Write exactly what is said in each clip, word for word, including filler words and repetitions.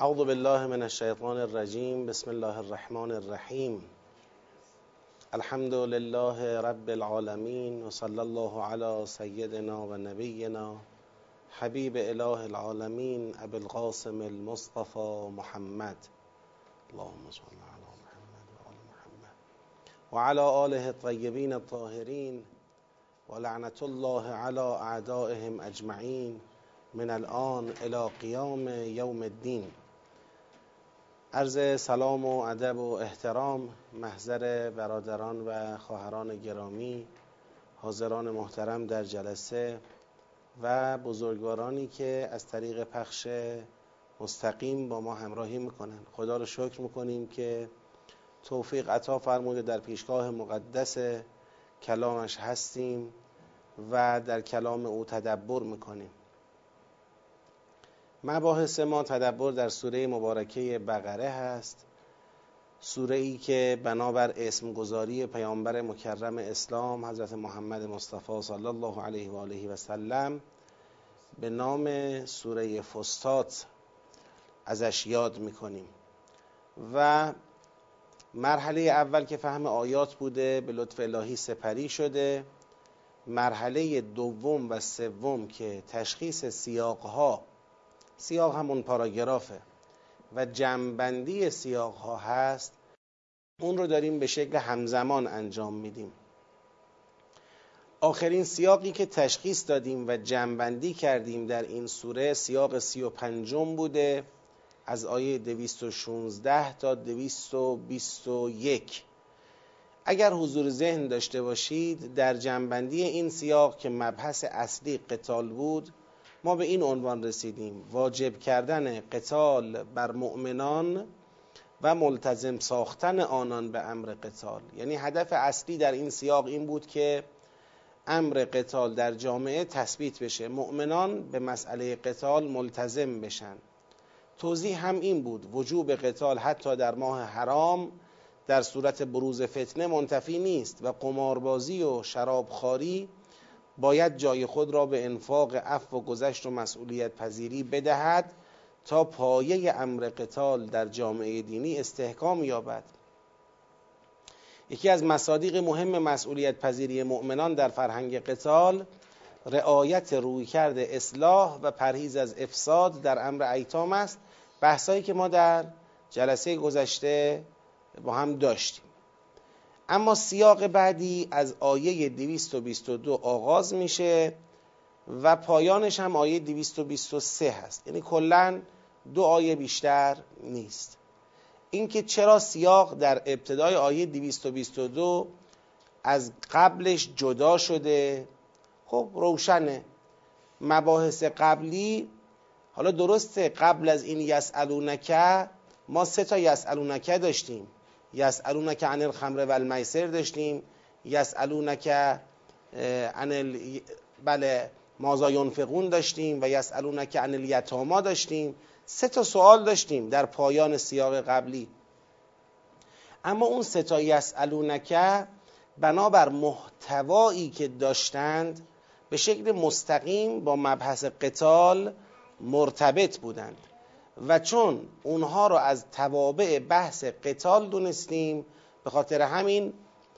اعوذ بالله من الشیطان الرجیم. بسم الله الرحمن الرحیم. الحمد لله رب العالمین و صلی الله علی سیدنا و نبینا حبیب اله العالمین ابی القاسم المصطفى محمد. اللهم صل علی محمد و آل محمد و علی آله الطیبین الطاهرین و لعنت الله علی اعدائهم اجمعین من الان الی قیام یوم الدین. عرض سلام و ادب و احترام محضر برادران و خواهران گرامی، حاضران محترم در جلسه و بزرگوارانی که از طریق پخش مستقیم با ما همراهی میکنن. خدا رو شکر میکنیم که توفیق عطا فرموده در پیشگاه مقدس کلامش هستیم و در کلام او تدبر میکنیم. مباحث ما تدبر در سوره مبارکه بقره هست، سوره ای که بنابر اسمگذاری پیامبر مکرم اسلام حضرت محمد مصطفی صلی الله علیه و آله و سلم به نام سوره فستات ازش یاد میکنیم و مرحله اول که فهم آیات بوده به لطف الهی سپری شده. مرحله دوم و سوم که تشخیص سیاقها، سیاق همون پاراگرافه و جمع‌بندی سیاقها هست، اون رو داریم به شکل همزمان انجام میدیم. آخرین سیاقی که تشخیص دادیم و جمع‌بندی کردیم در این سوره سیاق سی و پنجم بوده، از آیه دویست و شانزده تا دویست و بیست و یک. اگر حضور ذهن داشته باشید در جمع‌بندی این سیاق که مبحث اصلی قتال بود، ما به این عنوان رسیدیم: واجب کردن قتال بر مؤمنان و ملتزم ساختن آنان به امر قتال. یعنی هدف اصلی در این سیاق این بود که امر قتال در جامعه تثبیت بشه، مؤمنان به مسئله قتال ملتزم بشن. توضیح هم این بود وجوب قتال حتی در ماه حرام در صورت بروز فتنه منتفی نیست و قماربازی و شرابخواری باید جای خود را به انفاق عفو و گذشت و مسئولیت پذیری بدهد تا پایه امر قتال در جامعه دینی استحکام یابد. یکی از مصادیق مهم مسئولیت پذیری مؤمنان در فرهنگ قتال رعایت رویکرد اصلاح و پرهیز از افساد در امر ایتام است، بحثایی که ما در جلسه گذشته با هم داشتیم. اما سیاق بعدی از آیه دویست و بیست و دو آغاز میشه و پایانش هم آیه دویست و بیست و سه هست، یعنی کلاً دو آیه بیشتر نیست. اینکه چرا سیاق در ابتدای آیه دویست و بیست و دو از قبلش جدا شده، خب روشنه. مباحث قبلی، حالا درسته قبل از این یسألونک ما سه تا یسألونک داشتیم، یسألونک عن الخمر و المیسر داشتیم، یسألونک عن ال... بله ماذا ینفقون داشتیم و یسألونک عن الیتامی داشتیم. سه تا سوال داشتیم در پایان سیاق قبلی. اما اون سه تا یسألونک بنابر محتوایی که داشتند به شکل مستقیم با مبحث قتال مرتبط بودند و چون اونها رو از توابع بحث قتال دونستیم، به خاطر همین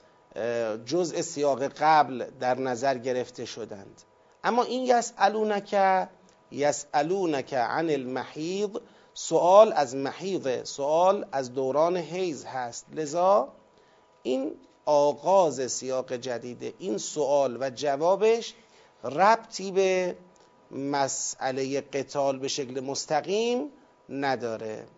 جزء سیاق قبل در نظر گرفته شدند. اما این یسألونک یسألونک عن المحیض، سوال از محیض، سوال از دوران حیض هست، لذا این آغاز سیاق جدیده. این سوال و جوابش ربطی به مسئله قتال به شکل مستقیم نداره.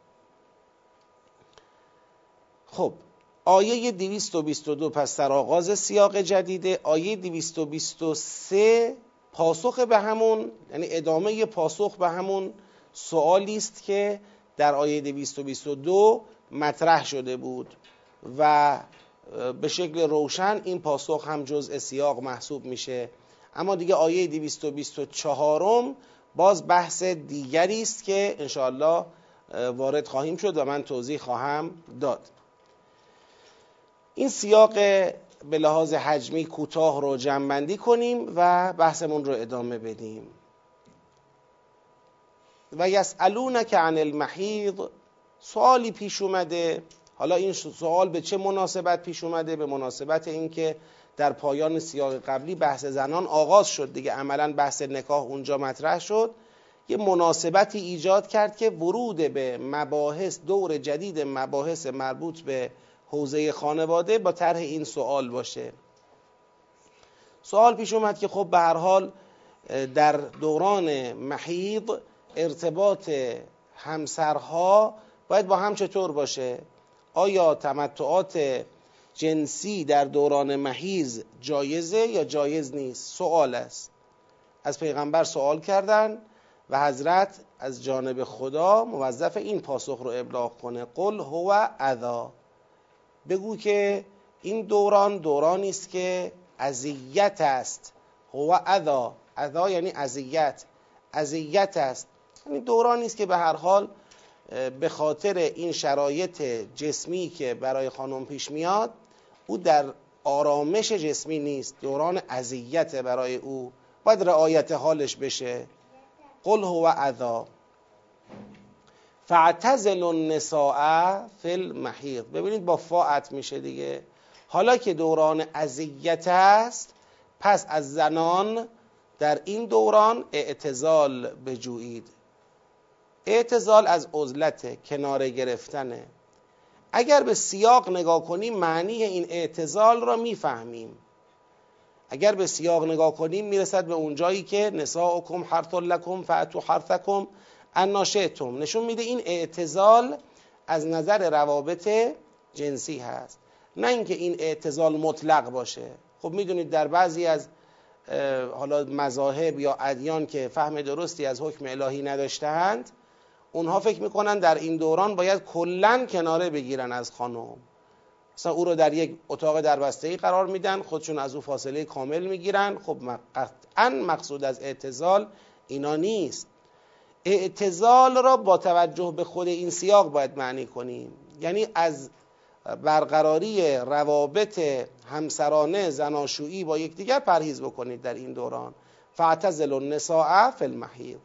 خب آیه دویست و بیست و دو پس در آغاز سیاق جدیده. آیه دویست و بیست و سه پاسخ به همون، یعنی ادامه پاسخ به همون سوالی است که در آیه دویست و بیست و دو مطرح شده بود و به شکل روشن این پاسخ هم جزء سیاق محسوب میشه. اما دیگه آیه دویست و بیست و چهار باز بحث دیگری است که انشاءالله وارد خواهیم شد و من توضیح خواهم داد. این سیاق به لحاظ حجمی کوتاه رو جمع‌بندی کنیم و بحثمون رو ادامه بدیم. و یسألونک عن المحیض، سوالی پیش اومده. حالا این سوال به چه مناسبت پیش اومده؟ به مناسبت اینکه در پایان سیاق قبلی بحث زنان آغاز شد دیگه، عملا بحث نکاح اونجا مطرح شد، یه مناسبتی ایجاد کرد که ورود به مباحث، دور جدید مباحث مربوط به حوزه خانواده با طرح این سوال باشه. سوال پیش اومد که خب به هر حال در دوران محیض ارتباط همسرها باید با هم چطور باشه؟ آیا تمتعات جنسی در دوران محیض جایزه یا جایز نیست؟ سوال است. از پیغمبر سوال کردن و حضرت از جانب خدا موظف این پاسخ رو ابلاغ کنه: قل هو اذی، بگو که این دوران دورانی است که اذیت است. هو اذی، اذی یعنی اذیت، اذیت است، یعنی دورانی است که به هر حال به خاطر این شرایط جسمی که برای خانم پیش میاد او در آرامش جسمی نیست، دوران اذیت برای او، باید رعایت حالش بشه. قل هو اذی فاعتزلوا النساء فی المحیض. ببینید با فاعت میشه دیگه. حالا که دوران اذیت است، پس از زنان در این دوران اعتزال بجویید. اعتزال از عزلت، کناره گرفتنه. اگر به سیاق نگاه کنیم معنی این اعتزال را میفهمیم. اگر به سیاق نگاه کنیم میرسد به اونجایی که نساؤکم حرث لکم فأتوا حرثکم انا شئتم. نشون میده این اعتزال از نظر روابط جنسی هست، نه اینکه این اعتزال مطلق باشه. خب میدونید در بعضی از حالا مذاهب یا ادیان که فهم درستی از حکم الهی نداشته‌اند، اونها فکر میکنن در این دوران باید کلاً کناره بگیرن از خانم، مثلا او رو در یک اتاق دربسته‌ای قرار میدن، خودشون از او فاصله کامل میگیرن. خب قطعاً مقصود از اعتزال اینا نیست. اعتزال را با توجه به خود این سیاق باید معنی کنیم، یعنی از برقراری روابط همسرانه زناشویی با یکدیگر پرهیز بکنید در این دوران. فاعتزلوا النساء فی المحیض.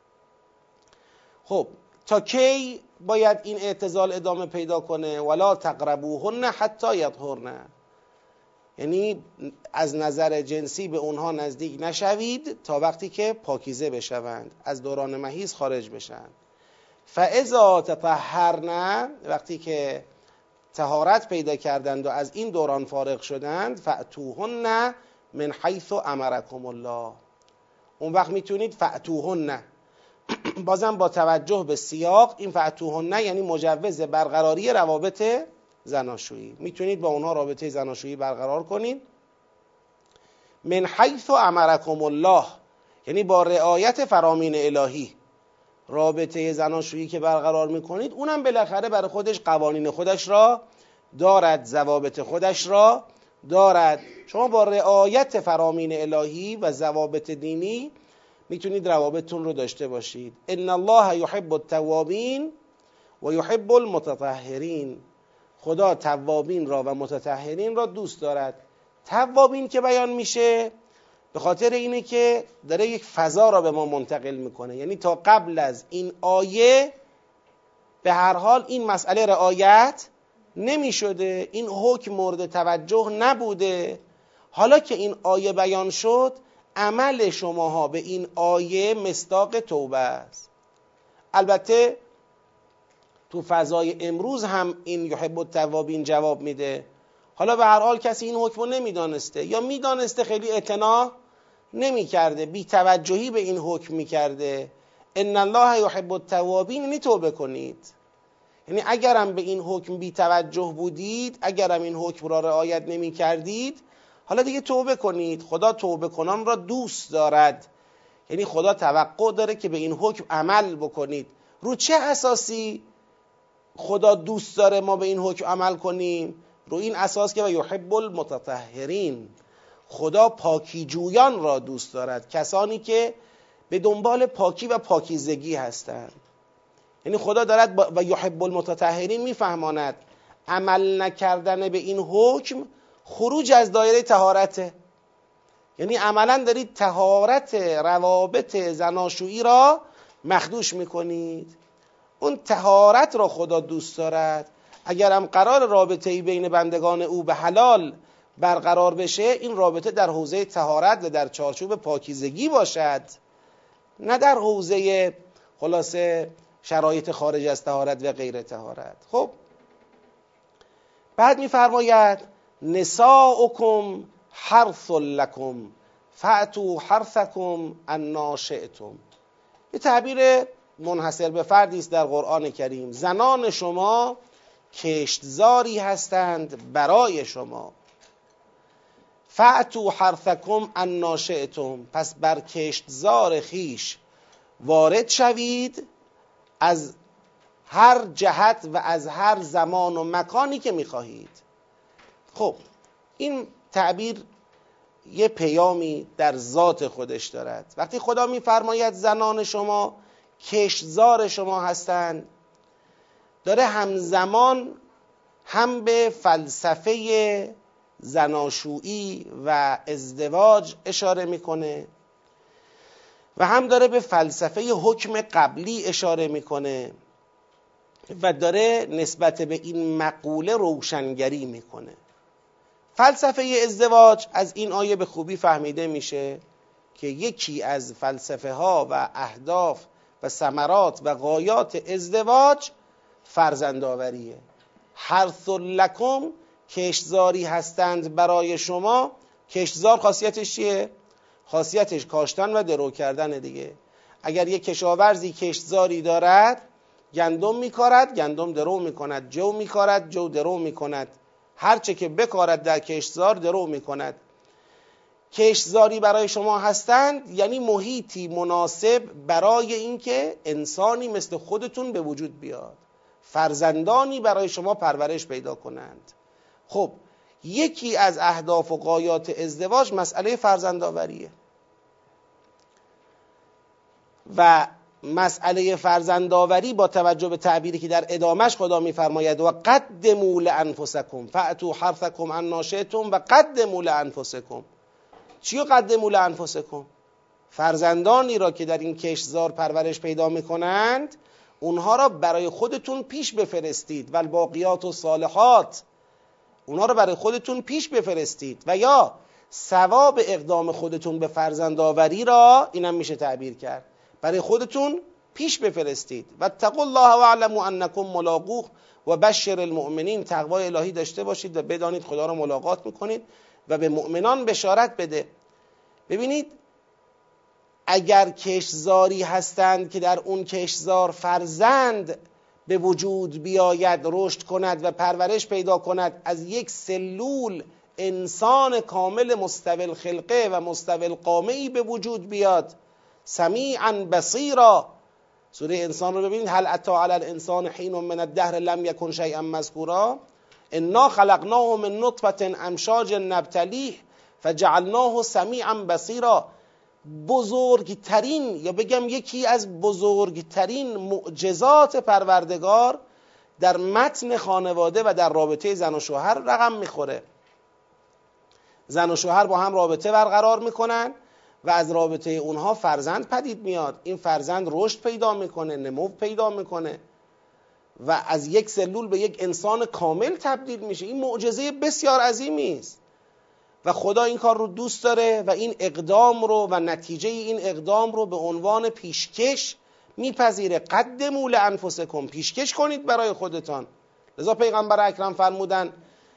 خب تا کی باید این اعتزال ادامه پیدا کنه؟ ولا تقربوهن حتی یطهرن، یعنی از نظر جنسی به اونها نزدیک نشوید تا وقتی که پاکیزه بشوند، از دوران محیض خارج بشن. فاذا تطهرن، وقتی که طهارت پیدا کردند و از این دوران فارغ شدند، فأتوهن من حیث امرکم الله، اون وقت میتونید فأتوهن، بازم با توجه به سیاق، این فأتوهن یعنی مجوز برقراری روابط زناشویی، میتونید با اونها رابطه زناشویی برقرار کنید. من حیث امرکم الله یعنی با رعایت فرامین الهی. رابطه زناشویی که برقرار میکنید اونم بالاخره برای خودش قوانین خودش را دارد، ضوابط خودش را دارد. شما با رعایت فرامین الهی و ضوابط دینی میتونید روابطتون رو داشته باشید. ان الله یحب التوابین و یحب المتطهرین. خدا توابین را و متطهرین را دوست دارد. توابین که بیان میشه به خاطر اینه که داره یک فضا را به ما منتقل میکنه، یعنی تا قبل از این آیه به هر حال این مسئله رعایت نمیشده، این حکم مورد توجه نبوده. حالا که این آیه بیان شد، عمل شماها به این آیه مصداق توبه است. البته تو فضای امروز هم این یحب التوابین جواب میده. حالا به هر حال کسی این حکم رو نمیدانسته یا میدانسته خیلی اعتنا نمیکرده، بی توجهی به این حکم میکرده. ان الله یحب التوابین، یعنی توبه کنید. یعنی اگرم به این حکم بی توجه بودید، اگرم این حکم را رعایت نمیکردید، حالا دیگه توبه کنید. خدا توبه کنان را دوست دارد، یعنی خدا توقع داره که به این حکم عمل بکنید. رو چه اساسی خدا دوست داره ما به این حکم عمل کنیم؟ رو این اساس که و یحب المتطهرین، خدا پاکی جویان را دوست دارد، کسانی که به دنبال پاکی و پاکیزگی هستند. یعنی خدا دارد با و یحب المتطهرین میفهماند عمل نکردن به این حکم خروج از دایره طهارته، یعنی عملا دارید طهارت روابط زناشویی را مخدوش میکنید. اون طهارت را خدا دوست دارد. اگرم قرار رابطه‌ای بین بندگان او به حلال برقرار بشه، این رابطه در حوزه طهارت و در چارچوب پاکیزگی باشد، نه در حوزه خلاصه شرایط خارج از طهارت و غیر طهارت. خب بعد میفرماید نساؤکم حرث لکم فأتوا حرثکم انا شئتم. یه تعبیر منحصر به فردی است در قرآن کریم. زنان شما کشتزاری هستند برای شما. فأتوا حرثکم انا شئتم، پس بر کشتزار خیش وارد شوید از هر جهت و از هر زمان و مکانی که میخواهید. خب این تعبیر یه پیامی در ذات خودش دارد. وقتی خدا میفرماید زنان شما کشتزار شما هستند، داره همزمان هم به فلسفه زناشویی و ازدواج اشاره میکنه و هم داره به فلسفه حکم قبلی اشاره میکنه و داره نسبت به این مقوله روشنگری میکنه. فلسفه ازدواج از این آیه به خوبی فهمیده میشه که یکی از فلسفه ها و اهداف و ثمرات و غایات ازدواج فرزندآوریه. حرث لکم، کشتزاری هستند برای شما. کشتزار خاصیتش چیه؟ خاصیتش کاشتن و درو کردن دیگه. اگر یک کشاورزی کشتزاری دارد، گندم میکارد، گندم درو میکند، جو میکارد، جو درو میکند، هر چه که بکارد در کشتزار درو میکند. کشتزاری برای شما هستند یعنی محیطی مناسب برای اینکه انسانی مثل خودتون به وجود بیاد، فرزندانی برای شما پرورش پیدا کنند. خب یکی از اهداف و غایات ازدواج مسئله فرزندآوریه و مسئله فرزندآوری با توجه به تعبیری که در ادامش خدا میفرماید و قدموا لانفسکم فأتوا حرثکم انا شئتم و قدموا لانفسکم. چیو قدموا لانفسکم؟ فرزندانی را که در این کشتزار پرورش پیدا میکنند اونها را برای خودتون پیش بفرستید و الباقیات الصالحات، اونها را برای خودتون پیش بفرستید و یا ثواب اقدام خودتون به فرزندآوری را، اینم میشه تعبیر کرد، برای خودتون پیش بفرستید. و اتقوا الله واعلموا انکم ملاقوه و بشر المؤمنین. تقوای الهی داشته باشید و بدانید خدا را ملاقات میکنید و به مؤمنان بشارت بده. ببینید اگر کشتزاری هستند که در اون کشتزار فرزند به وجود بیاید، رشد کند و پرورش پیدا کند، از یک سلول انسان کامل مستوی الخلقه و مستوی القامه‌ای به وجود بیاد، سمیعا بصیرا. سوره انسان رو ببینید، هل اتی علی الانسان حین من الدهر لم یکن شیئا مذکورا انا خلقناه من نطفة امشاج نبتلیه فجعلناه سمیعا بصیرا. بزرگترین یا بگم یکی از بزرگترین معجزات پروردگار در متن خانواده و در رابطه زن و شوهر رقم میخوره. زن و شوهر با هم رابطه برقرار میکنن و از رابطه اونها فرزند پدید میاد. این فرزند رشد پیدا میکنه، نمو پیدا میکنه و از یک سلول به یک انسان کامل تبدیل میشه. این معجزه بسیار عظیمی است و خدا این کار رو دوست داره و این اقدام رو و نتیجه این اقدام رو به عنوان پیشکش میپذیره. قدموا لانفسکم، پیشکش کنید برای خودتان. لذا پیغمبر اکرم فرمودن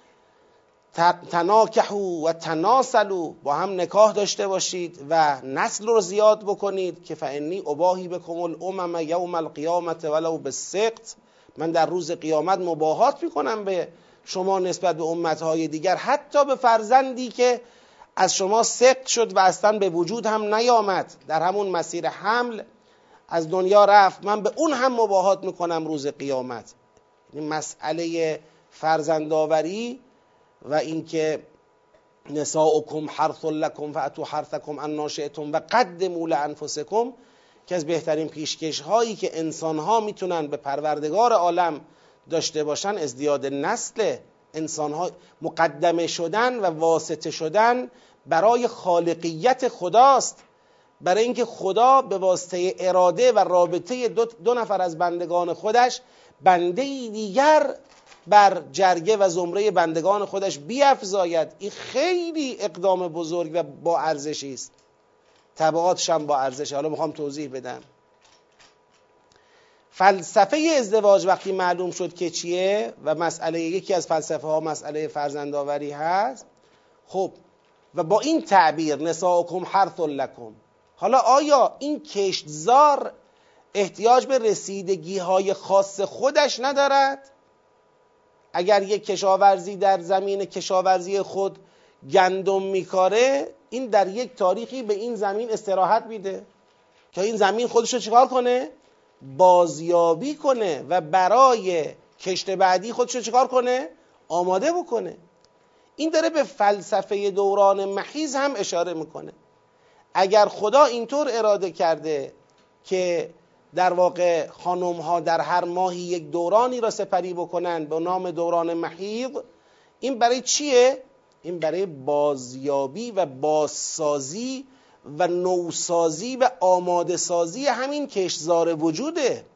تناکحوا و تناسلوا، با هم نکاح داشته باشید و نسل رو زیاد بکنید که فانی اباهی بکم الامم یوم القیامة ولو بالسقط. من در روز قیامت مباهات میکنم به شما نسبت به امتهای دیگر، حتی به فرزندی که از شما سقط شد و اصلا به وجود هم نیامد، در همون مسیر حمل از دنیا رفت، من به اون هم مباهات میکنم روز قیامت. این مسئله فرزندآوری و اینکه نساؤکم حرث لکم فأتوا حرثکم انا شئتم و قدموا لانفسکم، که از بهترین پیشکش هایی که انسان ها میتونن به پروردگار عالم داشته باشن ازدیاد نسل انسان ها، مقدمه شدن و واسطه شدن برای خالقیت خداست برای اینکه خدا به واسطه اراده و رابطه دو, دو نفر از بندگان خودش بنده دیگر بر جرگه و زمره بندگان خودش بیفزاید. این خیلی اقدام بزرگ و با ارزشی است، تبعاتش هم با ارزشه. حالا میخوام توضیح بدم. فلسفه ازدواج وقتی معلوم شد که چیه و مسئله، یکی از فلسفه ها مسئله فرزندآوری هست، خب و با این تعبیر نساؤکم حرث لکم، حالا آیا این کشتزار احتیاج به رسیدگی های خاص خودش ندارد؟ اگر یک کشاورزی در زمین کشاورزی خود گندم میکاره، این در یک تاریخی به این زمین استراحت میده که این زمین خودش رو چیکار کنه؟ بازیابی کنه و برای کشت بعدی خودش رو چیکار کنه؟ آماده بکنه. این داره به فلسفه دوران محیض هم اشاره میکنه. اگر خدا اینطور اراده کرده که در واقع خانم ها در هر ماهی یک دورانی را سپری بکنن به نام دوران محیض، این برای چیه؟ این برای بازیابی و بازسازی و نوسازی و آماده سازی همین کشتزار وجوده،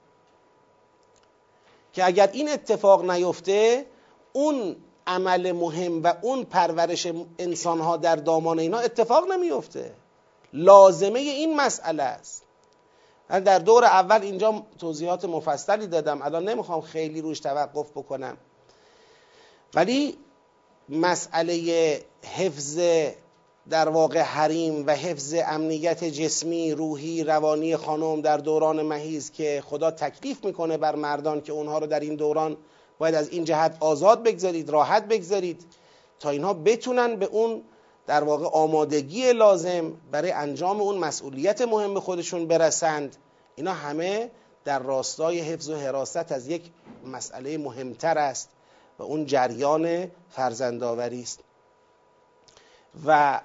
که اگر این اتفاق نیفته اون عمل مهم و اون پرورش انسانها در دامان اینا اتفاق نمیفته. لازمه این مسئله است. من در دور اول اینجا توضیحات مفصلی دادم، الان نمیخوام خیلی روش توقف بکنم، ولی مسئله حفظ در واقع حریم و حفظ امنیت جسمی، روحی، روانی خانم در دوران محیض که خدا تکلیف میکنه بر مردان که اونها رو در این دوران باید از این جهت آزاد بگذارید، راحت بگذارید تا اینها بتونن به اون در واقع آمادگی لازم برای انجام اون مسئولیت مهم خودشون برسند. اینا همه در راستای حفظ و حراست از یک مسئله مهمتر است و اون جریان فرزندآوری است. و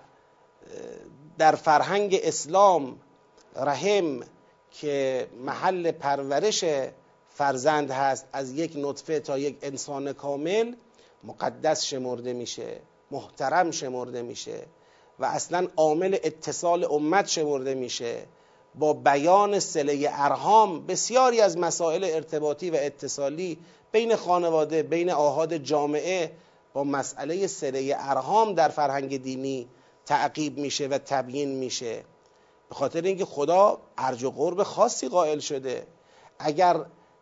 در فرهنگ اسلام رحم که محل پرورش فرزند هست، از یک نطفه تا یک انسان کامل مقدس شمرده میشه، محترم شمرده میشه و اصلا عامل اتصال امت شمرده میشه. با بیان صله ارحام بسیاری از مسائل ارتباطی و اتصالی بین خانواده، بین آحاد جامعه با مسئله صله ارحام در فرهنگ دینی تعقیب میشه و تبیین میشه، به خاطر اینکه خدا ارج و قرب خاصی قائل شده. اگر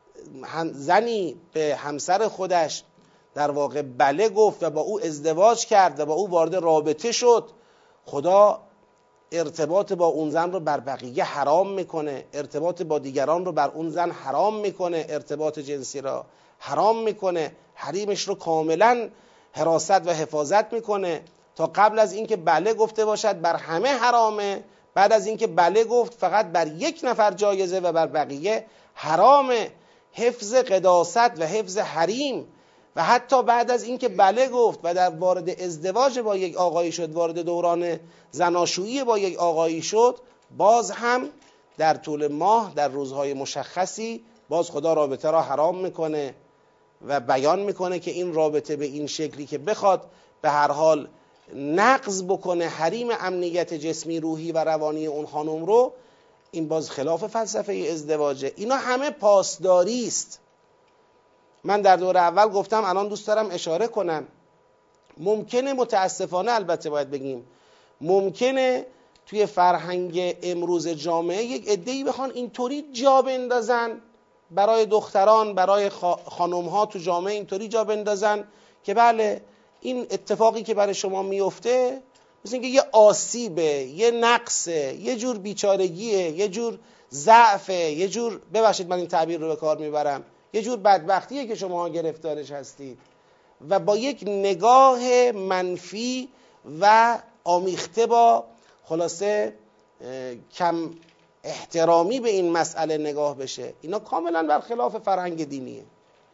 زنی به همسر خودش در واقع بله گفت و با او ازدواج کرد و با او وارد رابطه شد، خدا ارتباط با اون زن رو بر بقیه حرام میکنه، ارتباط با دیگران رو بر اون زن حرام میکنه، ارتباط جنسی را حرام میکنه، حریمش رو کاملا حراست و حفاظت میکنه. تا قبل از اینکه بله گفته باشد بر همه حرامه، بعد از اینکه بله گفت فقط بر یک نفر جایزه و بر بقیه حرامه. حفظ قداست و حفظ حریم، و حتی بعد از اینکه بله گفت و در وارد ازدواج با یک آقایی شد، وارد دوران زناشویی با یک آقایی شد، باز هم در طول ماه در روزهای مشخصی باز خدا رابطه را حرام میکنه و بیان میکنه که این رابطه به این شکلی که بخواد به هر حال نقض بکنه حریم امنیت جسمی، روحی و روانی اون خانم رو، این باز خلاف فلسفه ازدواجه. اینا همه پاسداری است. من در دور اول گفتم، الان دوست دارم اشاره کنم، ممکنه متاسفانه البته باید بگیم، ممکنه توی فرهنگ امروز جامعه یک عده‌ای بخوان اینطوری جا بندازن برای دختران، برای خانم‌ها تو جامعه اینطوری جا بندازن که بله این اتفاقی که برای شما میفته مثل اینکه یه آسیبه، یه نقصه، یه جور بیچارگیه، یه جور ضعفه، یه جور، ببخشید من این تعبیر رو به کار میبرم، یه جور بدبختیه که شما گرفتارش هستید و با یک نگاه منفی و آمیخته با خلاصه کم احترامی به این مسئله نگاه بشه. اینا کاملا برخلاف فرهنگ دینیه.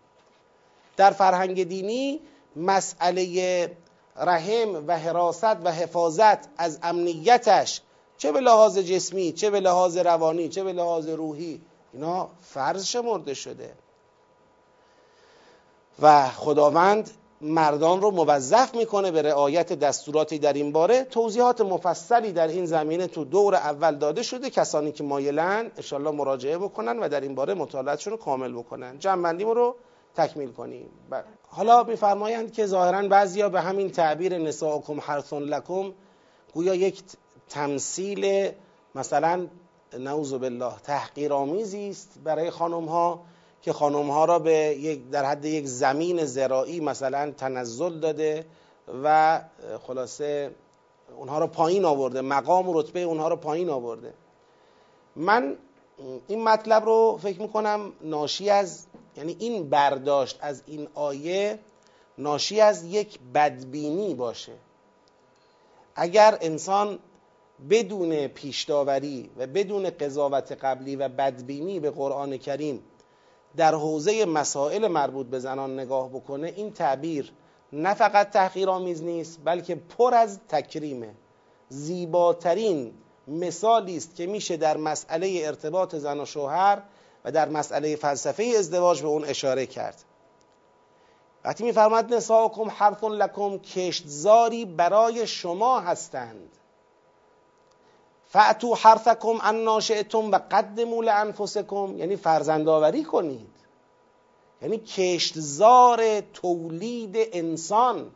در فرهنگ دینی مسئله رحم و حراست و حفاظت از امنیتش، چه به لحاظ جسمی، چه به لحاظ روانی، چه به لحاظ روحی، اینا فرض شمرده شده و خداوند مردان رو موظف میکنه به رعایت دستوراتی در این باره. توضیحات مفصلی در این زمینه تو دور اول داده شده، کسانی که مایلن انشالله مراجعه بکنن و در این باره مطالعاتشون رو کامل بکنن. جمع‌بندیمون رو تکمیل کنیم. حالا میفرمایند که ظاهراً بعضیا به همین تعبیر نساؤکم حرث لکم گویا یک تمثیل مثلا نعوذ بالله تحقیرآمیزی است برای خانم ها که خانم ها را به یک در حد یک زمین زراعی مثلا تنزل داده و خلاصه اونها را پایین آورده، مقام و رتبه اونها را پایین آورده. من این مطلب رو فکر میکنم ناشی از، یعنی این برداشت از این آیه ناشی از یک بدبینی باشه. اگر انسان بدون پیشداوری و بدون قضاوت قبلی و بدبینی به قرآن کریم در حوزه مسائل مربوط به زنان نگاه بکنه، این تعبیر نه فقط تحقیرآمیز نیست بلکه پر از تکریمه. زیباترین مثالی است که میشه در مسئله ارتباط زن و شوهر و در مسئله فلسفه ازدواج به اون اشاره کرد. وقتی میفرماد نساؤکم حرث لکم، کشتزاری برای شما هستند. فأتوا حرثکم انا شئتم و قدموا لانفسکم، یعنی فرزندآوری کنید، یعنی کشتزار تولید انسان.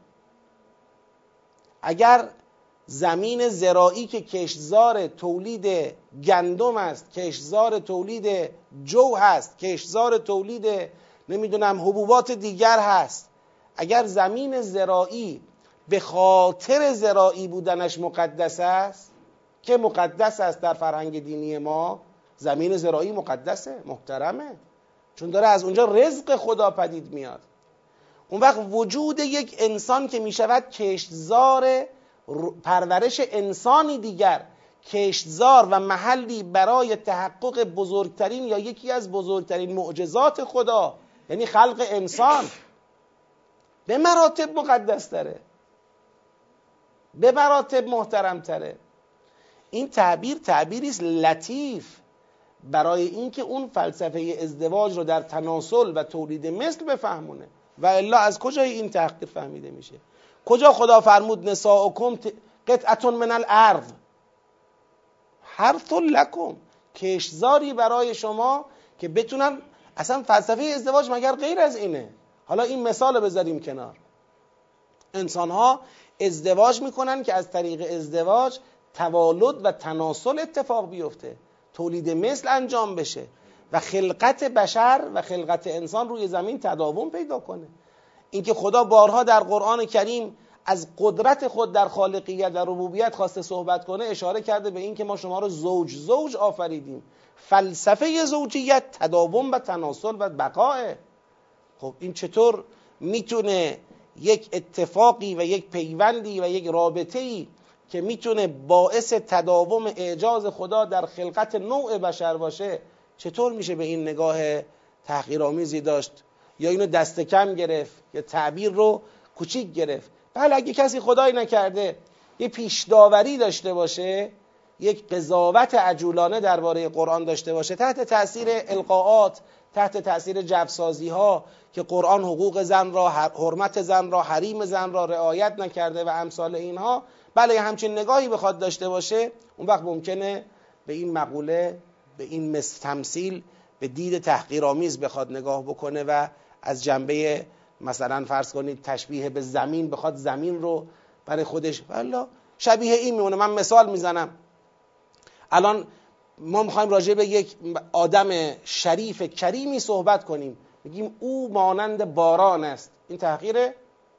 اگر زمین زراعی که کشتزار تولید گندم است، کشتزار تولید جو هست، کشتزار تولید نمیدونم حبوبات دیگر هست، اگر زمین زراعی به خاطر زراعی بودنش مقدس است، که مقدس است در فرهنگ دینی ما، زمین زراعی مقدسه، محترمه، چون داره از اونجا رزق خدا پدید میاد. اون وقت وجود یک انسان که میشود کشتزار پرورش انسانی دیگر، کشتزار و محلی برای تحقق بزرگترین یا یکی از بزرگترین معجزات خدا، یعنی خلق انسان، به مراتب مقدس تره، به مراتب محترم تره. این تعبیر تعبیری است لطیف برای اینکه اون فلسفه ازدواج رو در تناسل و تولید مثل بفهمونه. و الا از کجای این تحقیر فهمیده میشه؟ کجا خدا فرمود نساؤکم قطعة من الارض حرث لکم، کشتزاری برای شما که بتونن. اصلا فلسفه ازدواج مگر غیر از اینه؟ حالا این مثال بذاریم کنار. انسان ها ازدواج میکنن که از طریق ازدواج توالد و تناسل اتفاق بیفته، تولید مثل انجام بشه و خلقت بشر و خلقت انسان روی زمین تداوم پیدا کنه. اینکه خدا بارها در قرآن کریم از قدرت خود در خالقیت و ربوبیت خواسته صحبت کنه، اشاره کرده به این که ما شما رو زوج زوج آفریدیم. فلسفه زوجیت تداوم و تناسل و بقاه. خب این چطور میتونه یک اتفاقی و یک پیوندی و یک رابطه‌ای که میتونه باعث تداوم اعجاز خدا در خلقت نوع بشر باشه، چطور میشه به این نگاه تحقیرآمیزی داشت یا اینو دست کم گرفت یا تعبیر رو کوچیک گرفت؟ بله، اگه کسی خدای نکرده یه پیشداوری داشته باشه، یک قضاوت عجولانه درباره قرآن داشته باشه، تحت تاثیر القاءات، تحت تاثیر جوسازی ها که قرآن حقوق زن را، حرمت زن را، حریم زن را رعایت نکرده و امثال اینها، بله همچین نگاهی بخواد داشته باشه، اون وقت ممکنه به این مقوله، به این تمثیل به دید تحقیرآمیز بخواد نگاه بکنه و از جنبه مثلا فرض کنید تشبیه به زمین بخواد زمین رو برای خودش، والله شبیه این میمونه. من مثال میزنم، الان ما میخوایم راجع به یک آدم شریف کریمی صحبت کنیم، میگیم او مانند باران است، این تحقیره؟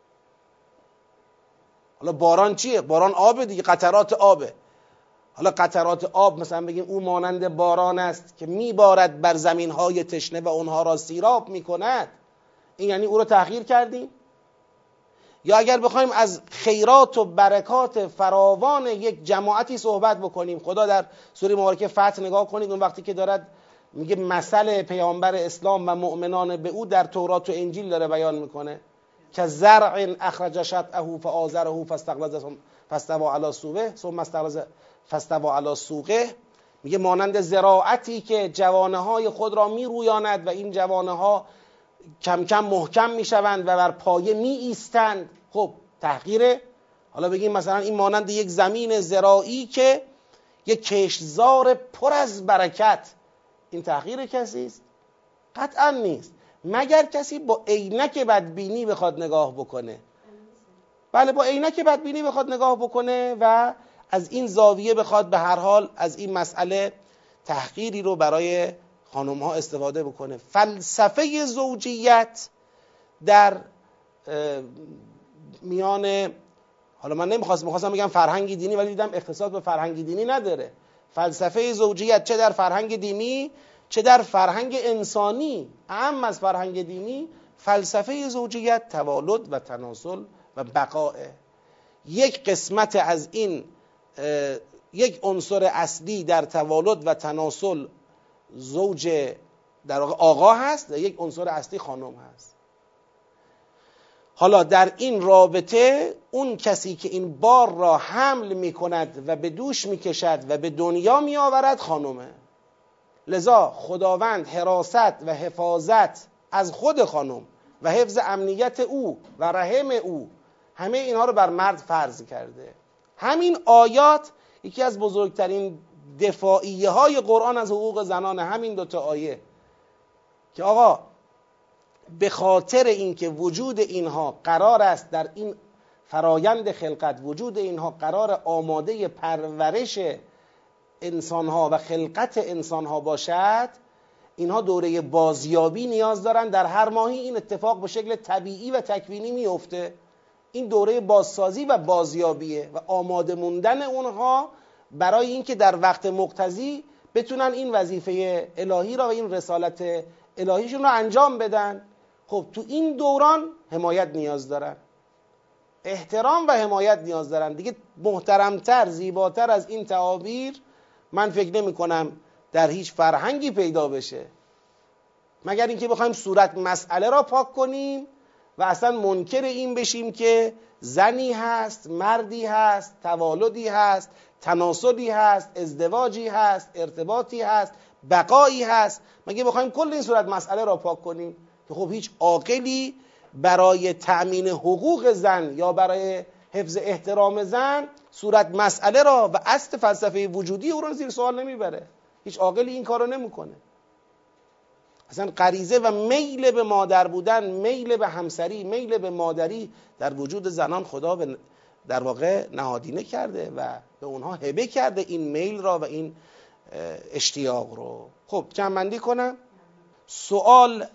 حالا باران چیه؟ باران آبه دیگه، قطرات آبه. حالا قطرات آب مثلا بگیم او مانند باران است که میبارد بر زمینهای تشنه و اونها را سیراب میکند، این یعنی او رو تحقیر کردیم؟ یا اگر بخوایم از خیرات و برکات فراوان یک جماعتی صحبت بکنیم، خدا در سوره مبارکه فتح نگاه کنید، اون وقتی که دارد میگه مثل پیامبر اسلام و مؤمنان به او در تورات و انجیل داره بیان میکنه که زرع اخرج شطأه فآزره فاستغلظ فاستوى علی سوقه ثم استغلظ فاستوى علی سوقه، میگه مانند زراعتی که جوانه های خود را میرویاند و این جوانه ها کم کم محکم میشوند و بر پایه می ایستند. خب تحقیره. حالا بگیم مثلا این مانند یک زمین زراعی که یک کشتزار پر از برکت، این تحقیر کسی است؟ قطعا نیست، مگر کسی با عینک بدبینی بخواد نگاه بکنه. بله، با عینک بدبینی بخواد نگاه بکنه و از این زاویه بخواد به هر حال از این مسئله تحقیری رو برای خانم ها استفاده بکنه. فلسفه زوجیت در میان، حالا من نمیخواستم میخواستم بگم فرهنگ دینی، ولی دیدم اختصاص به فرهنگ دینی نداره. فلسفه زوجیت چه در فرهنگ دینی چه در فرهنگ انسانی، اهم از فرهنگ دینی، فلسفه زوجیت توالد و تناسل و بقاء. یک قسمت از این، یک عنصر اصلی در توالد و تناسل زوج در واقع آقا هست و یک عنصر اصلی خانم هست. حالا در این رابطه اون کسی که این بار را حمل می کند و به دوش می کشد و به دنیا می آورد خانمه. لذا خداوند حراست و حفاظت از خود خانم و حفظ امنیت او و رحم او، همه اینها رو بر مرد فرض کرده. همین آیات یکی از بزرگترین دفاعیه های قرآن از حقوق زنان، همین دوتا آیه که آقا به خاطر اینکه وجود اینها قرار است در این فرایند خلقت، وجود اینها قرار آماده پرورش انسانها و خلقت انسانها باشد، اینها دوره بازیابی نیاز دارن. در هر ماهی این اتفاق به شکل طبیعی و تکوینی میفته. این دوره بازسازی و بازیابیه و آماده موندن اونها برای اینکه در وقت مقتضی بتونن این وظیفه الهی را و این رسالت الهیشون را انجام بدن. خب تو این دوران حمایت نیاز دارن، احترام و حمایت نیاز دارن. دیگه محترمتر، زیباتر از این تعابیر من فکر نمی کنم در هیچ فرهنگی پیدا بشه، مگر اینکه بخوایم صورت مسئله را پاک کنیم و اصلا منکر این بشیم که زنی هست، مردی هست، توالدی هست، تناسلی هست، ازدواجی هست، ارتباطی هست، بقایی هست. مگه بخوایم کل این صورت مسئله را پاک کنیم که خب هیچ عاقلی برای تأمین حقوق زن یا برای حفظ احترام زن صورت مسئله را و اصل فلسفه وجودی او را زیر سوال نمیبره. هیچ عاقلی این کارو نمیکنه. اصلا غریزه و میل به مادر بودن، میل به همسری، میل به مادری در وجود زنان خدا به در واقع نهادینه کرده و به اونها هبه کرده این میل را و این اشتیاق رو. خب جمع‌بندی کنم. سوال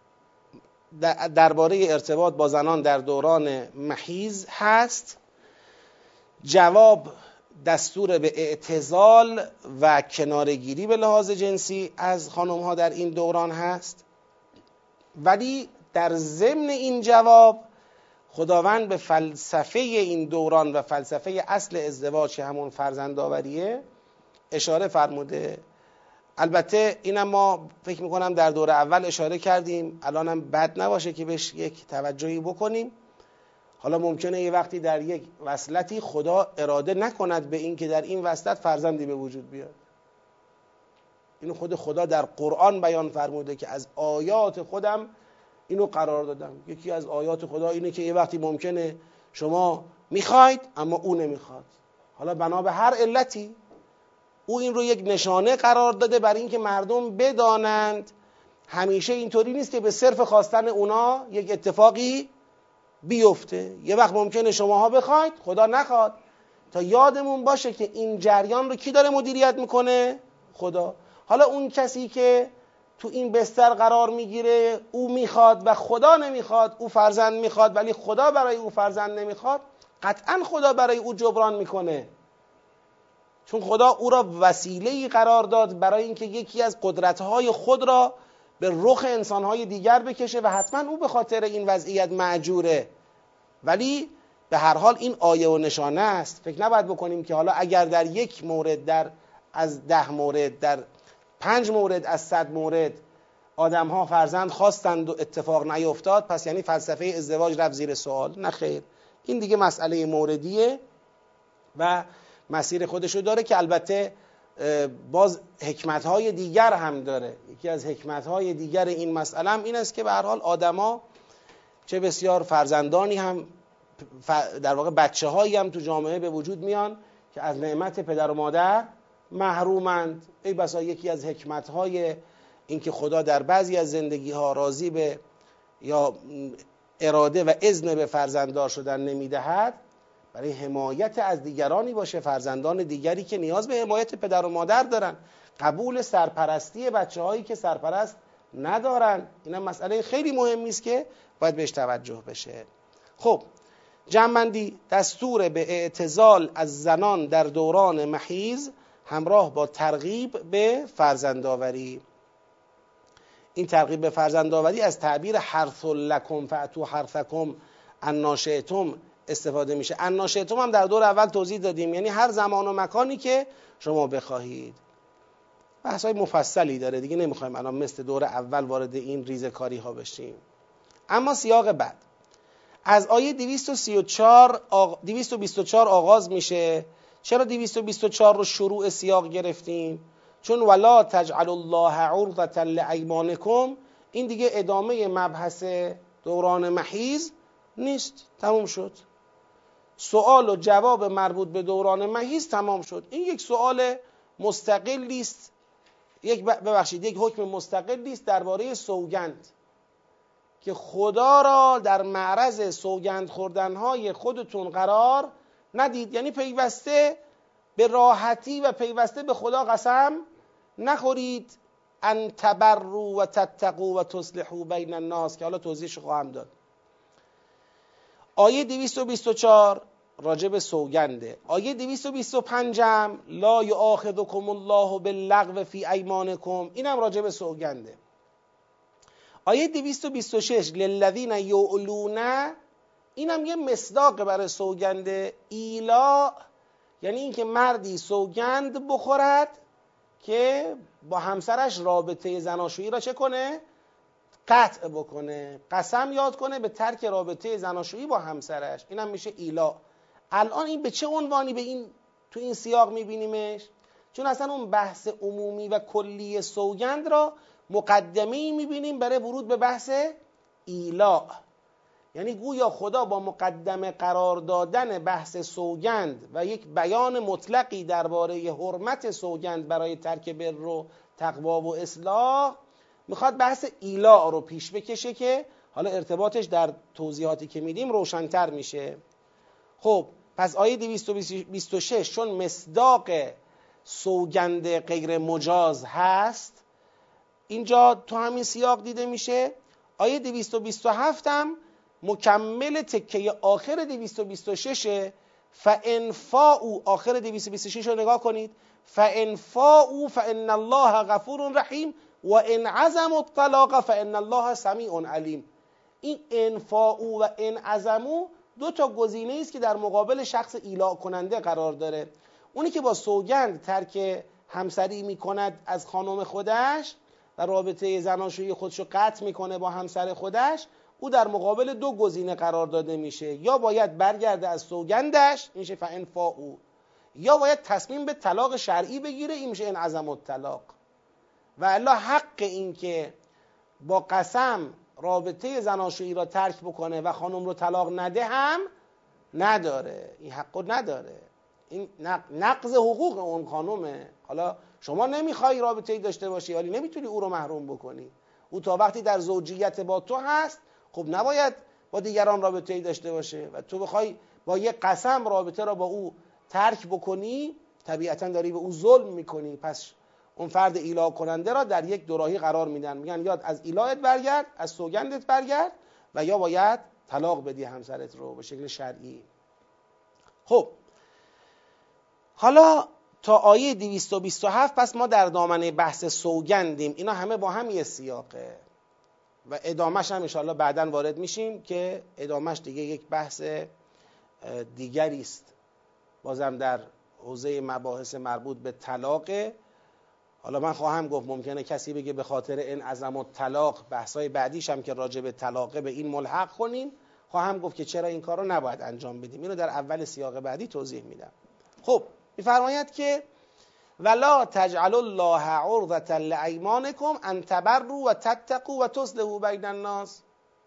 درباره ارتباط با زنان در دوران محیض هست. جواب دستور به اعتزال و کنارگیری به لحاظ جنسی از خانم ها در این دوران هست، ولی در ضمن این جواب خداوند به فلسفه این دوران و فلسفه اصل ازدواج که همون فرزندآوریه اشاره فرموده. البته اینم ما فکر میکنم در دور اول اشاره کردیم، الانم بد نباشه که بهش یک توجهی بکنیم. حالا ممکنه یه وقتی در یک وصلتی خدا اراده نکند به این که در این وصلت فرزندی به وجود بیاد. اینو خود خدا در قرآن بیان فرموده که از آیات خودم اینو قرار دادم. یکی از آیات خدا اینه که یه وقتی ممکنه شما میخواید اما او نمیخواد. حالا بنا به هر علتی او این رو یک نشانه قرار داده برای اینکه مردم بدانند همیشه اینطوری نیست که به صرف خواستن اونا یک اتفاقی بیفته. یه وقت ممکنه شماها بخواید خدا نخواد. تا یادمون باشه که این جریان رو کی داره مدیریت میکنه؟ خدا. حالا اون کسی که تو این بستر قرار میگیره او میخواد و خدا نمیخواد، او فرزند میخواد ولی خدا برای او فرزند نمیخواد، قطعا خدا برای او جبران میکنه، چون خدا او را وسیله‌ای قرار داد برای اینکه یکی از قدرت‌های خود را به رخ انسان‌های دیگر بکشه و حتما او به خاطر این وضعیت مأجوره. ولی به هر حال این آیه و نشانه است. فکر نباید بکنیم که حالا اگر در یک مورد، در از ده مورد، در پنج مورد از صد مورد آدم‌ها فرزند خواستند و اتفاق نیفتاد پس یعنی فلسفه ازدواج رفت زیر سوال. نه خیر، این دیگه مسئله موردیه و مسیر خودشو داره که البته باز حکمت‌های دیگر هم داره. یکی از حکمت‌های دیگر این مسئله هم این است که به هر حال آدما چه بسیار فرزندانی هم در واقع بچه‌هایی هم تو جامعه به وجود میان که از نعمت پدر و مادر محرومند. ای بسا یکی از حکمت‌های این که خدا در بعضی از زندگی‌ها راضی به یا اراده و اذن به فرزنددار شدن نمیدهد برای حمایت از دیگرانی باشه، فرزندان دیگری که نیاز به حمایت پدر و مادر دارن، قبول سرپرستی بچه‌هایی که سرپرست ندارن. اینم مسئله خیلی مهمی است که باید بهش توجه بشه. خب جمع‌بندی: دستور به اعتزال از زنان در دوران محیض همراه با ترغیب به فرزندآوری. این ترغیب به فرزندآوری از تعبیر حرث لکم فأتوا حرثکم انا شئتم استفاده میشه. انا شئتم هم در دور اول توضیح دادیم، یعنی هر زمان و مکانی که شما بخواهید. بحث‌های مفصلی داره دیگه، نمیخوایم الان مثل دور اول وارد این ریزه‌کاری ها بشیم. اما سیاق بعد از آیه دویست و سی و چهار آغ... دویست و بیست و چهار آغاز میشه. چرا دویست و بیست و چهار رو شروع سیاق گرفتیم؟ چون ولا تجعلوا الله عرضة لایمانکم این دیگه ادامه مبحث دوران محیض نیست، تموم شد. سوال و جواب مربوط به دوران محیض تمام شد. این یک سوال مستقلی است، یک ببخشید یک حکم مستقلی است درباره سوگند که خدا را در معرض سوگند خوردنهای خودتون قرار ندید. یعنی پیوسته به راحتی و پیوسته به خدا قسم نخورید ان تبروا و تتقوا و تصلحوا بین الناس که حالا توضیحش خواهم داد. آیه دویست و بیست و چهار راجع به سوگنده. آیه دویست و بیست و پنج هم لا یؤاخذکم الله باللغو فی ایمانکم، اینم راجع به سوگنده. آیه دویست و بیست و شش للذین یؤلون، اینم یه مصداق برای سوگنده. ایلا یعنی اینکه مردی سوگند بخورد که با همسرش رابطه زناشویی را چه کنه؟ قطع بکنه، قسم یاد کنه به ترک رابطه زناشویی با همسرش. اینم میشه ایلا. الان این به چه عنوانی به این تو این سیاق میبینیمش؟ چون اصلا اون بحث عمومی و کلی سوگند را مقدمه‌ای میبینیم برای ورود به بحث ایلا. یعنی گویا خدا با مقدمه قرار دادن بحث سوگند و یک بیان مطلقی درباره حرمت سوگند برای ترک بر و تقوا و اصلاح میخواد بحث ایلا رو پیش بکشه که حالا ارتباطش در توضیحاتی که میدیم روشن‌تر میشه. خب پس آیه دویست و بیست و شش چون مصداق سوگند غیر مجاز هست اینجا تو همین سیاق دیده میشه. آیه دویست و بیست و هفت هم مکمل تکه آخر دویست و بیست و شش. فَإِنْ فَاءُوا آخر دویست و بیست و شش رو نگاه کنید. فَإِنْ فَاءُوا فَإِنَّ اللَّهَ غَفُورٌ رَحِيمٌ وَإِنْ عَزَمُوا الطَّلَاقَ فَإِنَّ اللَّهَ سَمِيعٌ عَلِيمٌ. این ان فَاءُوا و ان عَزَمُوا دو تا گزینه است که در مقابل شخص ایلا کننده قرار داره. اونی که با سوگند ترک همسری میکند از خانم خودش و رابطه زناشویی خودشو قطع میکنه با همسر خودش، او در مقابل دو گزینه قرار داده میشه. یا باید برگرده از سوگندش، این میشه فَإِنْ فَاءُوا، یا باید تصمیم به طلاق شرعی بگیره، این میشه ان عزموا الطلاق. و الا حق این که با قسم رابطه زناشویی را ترک بکنه و خانم رو طلاق نده هم نداره، این حقو نداره. این نقض حقوق اون خانومه. حالا شما نمیخوای رابطه‌ای داشته باشی، ولی نمیتونی او رو محروم بکنی. او تا وقتی در زوجیت با تو هست خب نباید با دیگران رابطه‌ای داشته باشه و تو بخوای با یک قسم رابطه را با او ترک بکنی طبیعتا داری به او ظلم میکنی. پس اون فرد ایلا کننده را در یک دوراهی قرار میدن، میگن یا از ایلایت برگرد، از سوگندت برگرد، و یا باید طلاق بدی همسرت رو به شکل شرعی. خب حالا تا آیه دویست و بیست و هفت پس ما در دامنه بحث سوگندیم. اینا همه با هم یه سیاقه و ادامهش هم انشاءالله بعداً وارد میشیم که ادامهش دیگه یک بحث دیگری است، بازم در حوزه مباحث مربوط به طلاق. حالا من خواهم گفت ممکنه کسی بگه به خاطر ان عزموا الطلاق بحثای بعدیش هم که راجع به طلاق به این ملحق کنیم، خواهم گفت که چرا این کار رو نباید انجام بدیم. اینو در اول سیاق بعدی توضیح میدم. خب میفرماید که ولا تجعلوا الله عرضة لایمانکم ان تبروا و تتقوا و تصلحوا بین الناس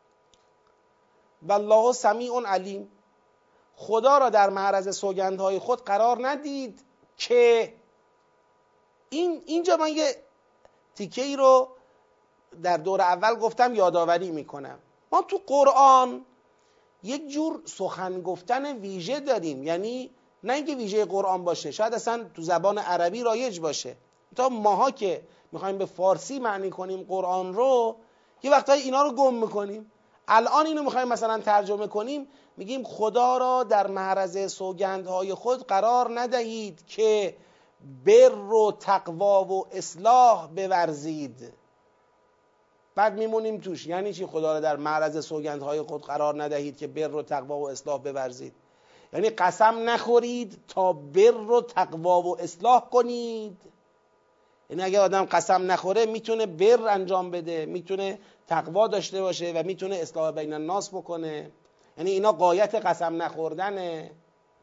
والله سمیع علیم. خدا را در معرض سوگندهای خود قرار ندید که این اینجا من یه تیکه ای رو در دور اول گفتم یادآوری میکنم. ما تو قرآن یک جور سخن گفتن ویژه داریم، یعنی نه اینکه ویژه قرآن باشه، شاید اصلا تو زبان عربی رایج باشه، تا ماها که میخوایم به فارسی معنی کنیم قرآن رو یه وقتایی اینا رو گم میکنیم. الان اینو میخوایم مثلا ترجمه کنیم، میگیم خدا را در معرض سوگندهای خود قرار ندهید که بر و تقوا و اصلاح بورزید. بعد میمونیم توش، یعنی چی خدا را در معرض سوگندهای خود قرار ندهید که بر و تقوا و اصلاح بورزید؟ یعنی قسم نخورید تا بر و تقوا و اصلاح کنید. یعنی اگه آدم قسم نخوره میتونه بر انجام بده، میتونه تقوا داشته باشه و میتونه اصلاح بین الناس بکنه. یعنی اینا غایت قسم نخوردنه.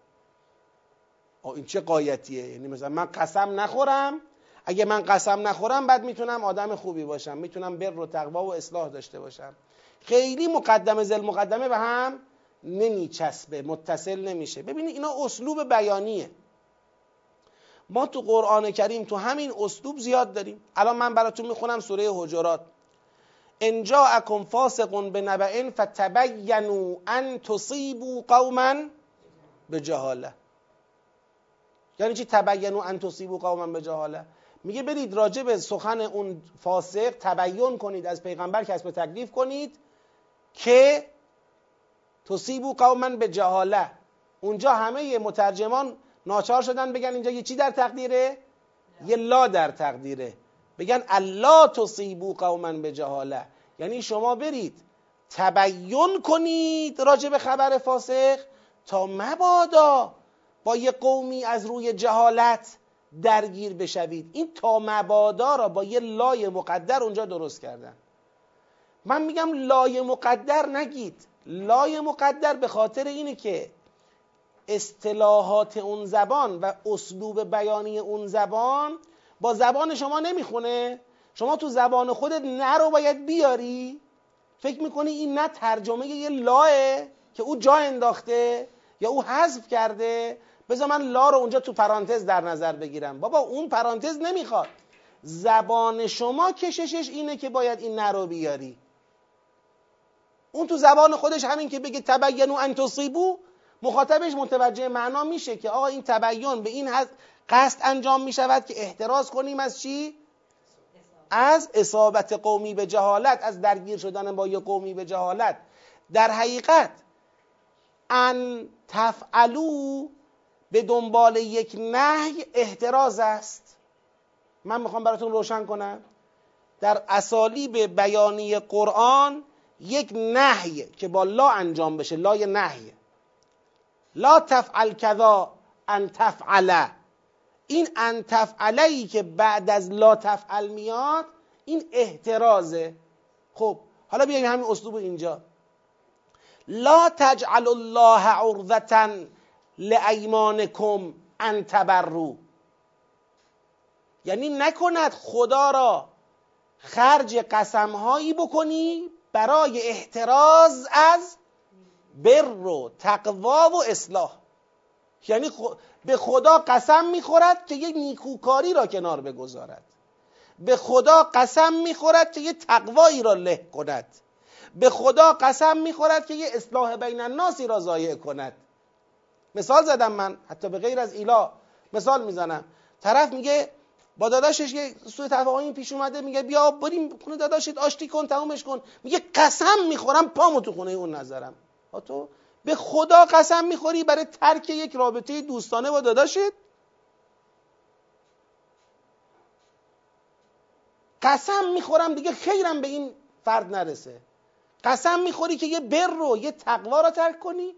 این چه غایتیه؟ یعنی مثلا من قسم نخورم، اگه من قسم نخورم بعد میتونم آدم خوبی باشم، میتونم بر و تقوا و اصلاح داشته باشم. خیلی مقدمه زل مقدمه به هم نمیچسبه، متصل نمیشه. ببینید اینا اسلوب بیانیه. ما تو قرآن کریم تو همین اسلوب زیاد داریم. الان من براتون میخونم سوره حجرات: ان جاءکم فاسق بنبأ فتبینوا ان تصیبوا قوما بجهاله. یعنی چی تبینوا ان تصیبوا قوما بجهاله؟ میگه برید راجع به سخن اون فاسق تبیین کنید، از پیغمبر کسب تکلیف کنید که تصیبوا قوما بجهاله. اونجا همه مترجمان ناچار شدن بگن اینجا یه چی در تقدیره؟ یه لا در تقدیره، بگن الا تصیبوا قوما بجهاله. یعنی شما برید تبیین کنید راجع به خبر فاسق تا مبادا با یه قومی از روی جهالت درگیر بشوید. این تا مبادا را با یه لای مقدر اونجا درست کردن. من میگم لای مقدر نگید. لای مقدر به خاطر اینه که اصطلاحات اون زبان و اسلوب بیانی اون زبان با زبان شما نمیخونه. شما تو زبان خودت نه رو باید بیاری، فکر میکنی این نه ترجمه یه لاه که او جا انداخته یا او حذف کرده، بذار من لا رو اونجا تو پرانتز در نظر بگیرم. بابا اون پرانتز نمیخواد. زبان شما کششش اینه که باید این نه رو بیاری. اون تو زبان خودش همین که بگه تبینوا ان تصیبوا، مخاطبش متوجه معنا میشه که آقا این تبیین به این قصد انجام میشود که احتراز کنیم از چی؟ از اصابت قومی به جهالت، از درگیر شدن با یه قومی به جهالت. در حقیقت ان تفعلوا به دنبال یک نهی احتراز است. من میخوام براتون روشن کنم در اسالیب بیانی قرآن یک نهی که با لا انجام بشه، لای نهی، لا تفعل کذا ان تفعل، این ان تفعلی که بعد از لا تفعل میاد این احترازه. خب حالا بیایم همین اسلوب اینجا: لا تجعل الله عرضة لایمانکم ان تبروا. یعنی نکند خدا را خرج قسمهایی بکنی برای احتراز از بر و تقوا و اصلاح. یعنی به خدا قسم میخورد که یک نیکوکاری را کنار بگذارد، به خدا قسم میخورد که یک تقوایی را له کند، به خدا قسم میخورد که یک اصلاح بین الناسی را ضایع کند. مثال زدم من، حتی به غیر از ایلا مثال میزنم. طرف میگه با داداشش یه سوء تفاهمی پیش اومده، میگه بیا بریم خونه داداشت آشتی کن تمومش کن، میگه قسم میخورم پامو تو خونه اون نذارم. تو به خدا قسم میخوری برای ترک یک رابطه دوستانه با داداشت؟ قسم میخورم دیگه خیرم به این فرد نرسه. قسم میخوری که یه بر رو، یه تقوا رو ترک کنی؟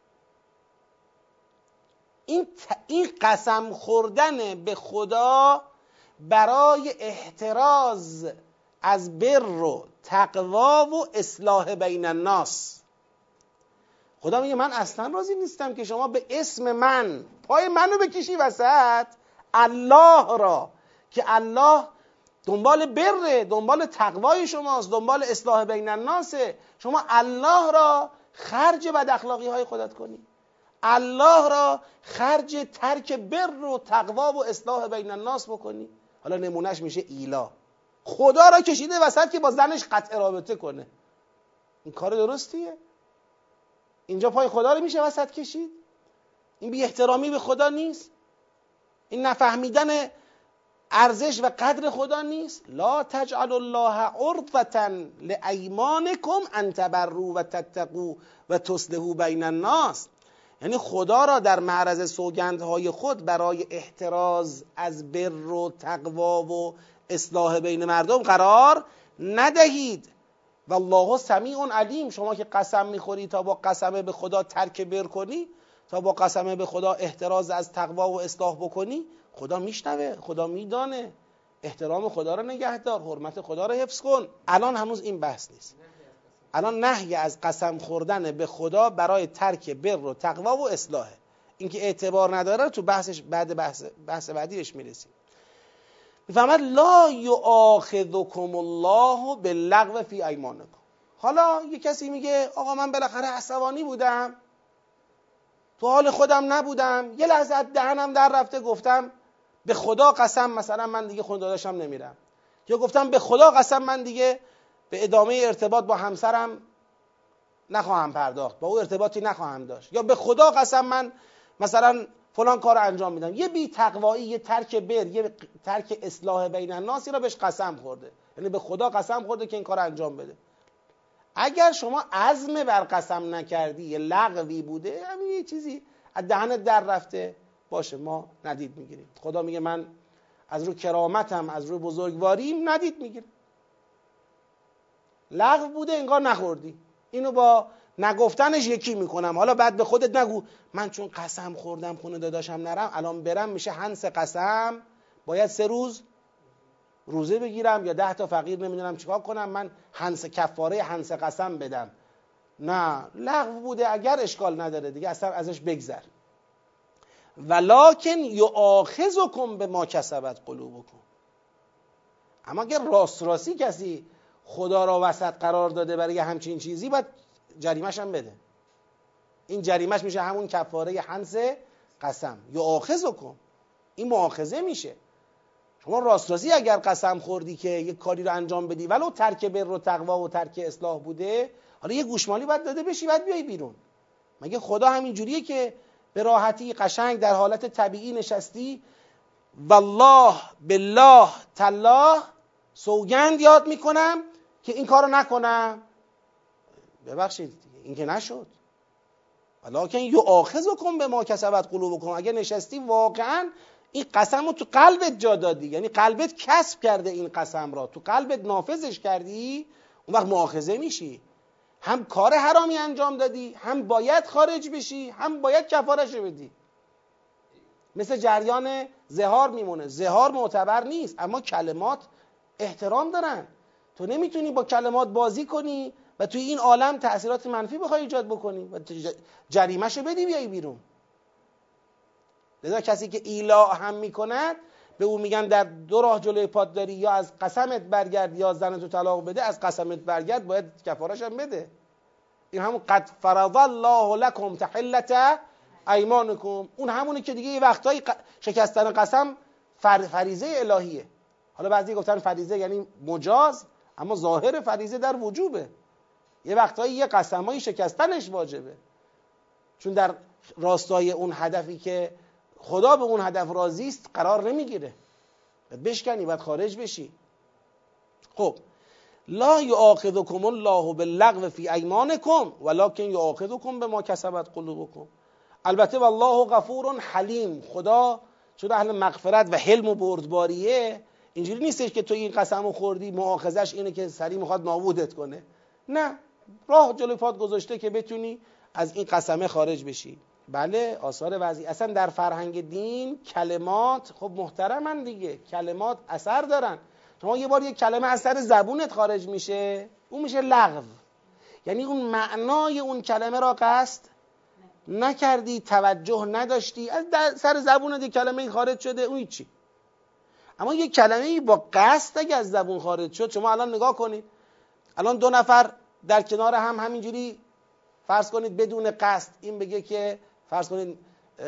این ت... این قسم خوردن به خدا برای احتراز از بر و تقوا و اصلاح بین الناس. خدا میگه من اصلا راضی نیستم که شما به اسم من پای منو بکشی وسط، الله را، که الله دنبال بره، دنبال تقوای شماست، دنبال اصلاح بین الناسه، شما الله را خرج بد اخلاقی های خودت کنی، الله را خرج ترک بر و تقوا و اصلاح بین الناس بکنی. حالا نمونهش میشه ایلا، خدا را کشیده وسط که با زنش قطع رابطه کنه. این کار درستیه؟ اینجا پای خدا رو میشه وسط کشید؟ این بی احترامی به خدا نیست؟ این نفهمیدن ارزش و قدر خدا نیست؟ لا تجعل الله عرضة لایمانکم ان تبروا و تتقوا و تصلحوا بین الناس. یعنی خدا را در معرض سوگندهای خود برای احتراز از بر و تقوا و اصلاح بین مردم قرار ندهید. والله سمیع علیم. شما که قسم میخوری تا با قسم به خدا ترک بر کنی، تا با قسم به خدا احتراز از تقوا و اصلاح بکنی، خدا میشنوه، خدا میدانه. احترام خدا رو نگهدار، حرمت خدا رو حفظ کن. الان هنوز این بحث نیست. الان نهی از قسم خوردن به خدا برای ترک بر و تقوا و اصلاحه. اینکه اعتبار نداره تو بحثش بعد بحث بحث بعدی بهش میرسیم. میفهمد لا یؤاخذکم الله باللغو فی ایمانکم. حالا یه کسی میگه آقا من بالاخره عصبانی بودم، تو حال خودم نبودم، یه لحظه از دهنم در رفته گفتم به خدا قسم مثلا من دیگه خونه داداشم نمیرم، یا گفتم به خدا قسم من دیگه به ادامه ارتباط با همسرم نخواهم پرداخت، با او ارتباطی نخواهم داشت، یا به خدا قسم من مثلا فلان کار انجام میدم. یه بی تقوایی، یه ترک بر، یه ترک اصلاح بین الناس را بهش قسم خورده، یعنی به خدا قسم خورده که این کار انجام بده. اگر شما عزم بر قسم نکردی، یه لغوی بوده، همین یه چیزی از دهنت در رفته، باشه ما ندید میگیریم. خدا میگه من از رو کرامتم، از رو بزرگواریم ندید میگیرم. لغو بوده انگار نخوردی، اینو با نگفتنش یکی میکنم. حالا بعد به خودت نگو من چون قسم خوردم خونه داداشم نرم، الان برم میشه هنس قسم، باید سه روز روزه بگیرم یا ده تا فقیر نمیدونم چیکار کنم، من هنس کفاره هنس قسم بدم. نه، لغو بوده اگر اشکال نداره دیگه، اصلا ازش بگذر. ولکن یؤاخذکم بما کسبت قلوبکم. اما اگر راست راستی کسی خدا را وسط قرار داده برای همچین چیزی، باید جریمش هم بده. این جریمش میشه همون کفاره هنس قسم. یؤاخذکم، این مؤاخذه میشه. شما راست راستی اگر قسم خوردی که یک کاری رو انجام بدی ولو ترک بر و تقوا و ترک اصلاح بوده، حالا یه گوشمالی باید داده بشی، باید بیای بیرون. مگه خدا همین جوریه که به راحتی قشنگ در حالت طبیعی نشستی والله بالله تالله سوگند یاد میکنم که این کارو نکنم؟ ببخشید این که نشد. ولکن یؤاخذکم بما کسبت قلوبکم. اگه نشستی واقعا این قسم رو تو قلبت جا دادی، یعنی قلبت کسب کرده این قسم را، تو قلبت نافذش کردی، اون وقت مؤاخذه میشی. هم کار حرامی انجام دادی، هم باید خارج بشی، هم باید کفاره‌شو بدی. مثل جریان زهار میمونه. زهار معتبر نیست، اما کلمات احترام دارن. تو نمیتونی با کلمات بازی کنی و توی این عالم تأثیرات منفی بخوای ایجاد بکنی و جریمه‌شو بدی بیای بیرون. لذا کسی که ایلا هم میکند به او میگن در دو راه جلوی پات داری، یا از قسمت برگرد یا زنتو طلاق بده. از قسمت برگرد باید کفارش هم بده. این همون قد فرض الله لکم تحلة ایمانکم، اون همونه که دیگه یه وقتایی شکستن قسم فریضه الهیه. حالا بعضی گفتن فریضه یعنی مجاز، اما ظاهر فریضه در وجوبه. یه وقتایی یه قسمایی شکستنش واجبه، چون در راستای اون هدفی که خدا به اون هدف راضی است قرار نمیگیره. باید بشکنی، باید خارج بشی. خب لا یؤاخذکم الله باللغو فی ایمانکم ولکن یؤاخذکم بما کسبت قلوبکم. البته والله غفور حلیم. خدا چون اهل مغفرت و حلم و بردباریه، اینجوری نیستش که تو این قسمو خوردی مؤاخذش اینه که سری میخواد نابودت کنه. نه، راه جلوی پات گذاشته که بتونی از این قسمه خارج بشی. بله، آثار وضعی. اصلا در فرهنگ دین کلمات خب محترمن دیگه، کلمات اثر دارن. شما یه بار یک کلمه از سر زبونت خارج میشه، اون میشه لغو، یعنی اون معنای اون کلمه را قصد نکردی، توجه نداشتی، از سر زبونت یک کلمه خارج شده، اون چی. اما یک کلمه با قصد اگه از زبون خارج شد، شما الان نگاه کنید، الان دو نفر در کنار هم همینجوری فرض کنید بدون قصد این بگه که فرض کنید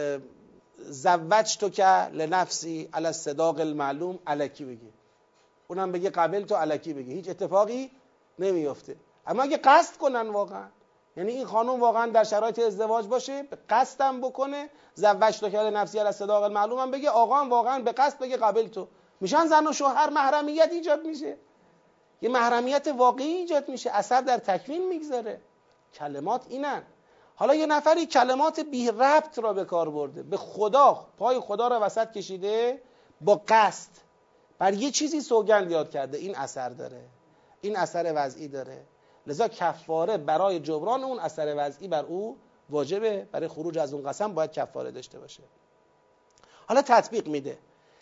زوجت که لنفسی علی الصداق المعلوم الکی بگه، اونم بگه قبل تو الکی بگه، هیچ اتفاقی نمیفته. اما اگه قصد کنن واقعا، یعنی این خانم واقعا در شرایط ازدواج باشه، به قصدم بکنه، زوجت که لنفسی علی الصداق المعلوم هم بگه، آقا هم واقعا به قصد بگه قبل تو، میشن زن و شوهر، محرمیت ایجاد میشه، یه محرمیت واقعی ایجاد میشه، اثر در تکوین میگذاره. کلمات اینن. حالا یه نفری کلمات بی ربط را به کار برده، به خدا، پای خدا را وسط کشیده، با قصد بر یه چیزی سوگند یاد کرده، این اثر داره، این اثر وضعی داره، لذا کفاره برای جبران اون اثر وضعی بر او واجبه، برای خروج از اون قسم باید کفاره داشته باشه. حالا تطبیق میده،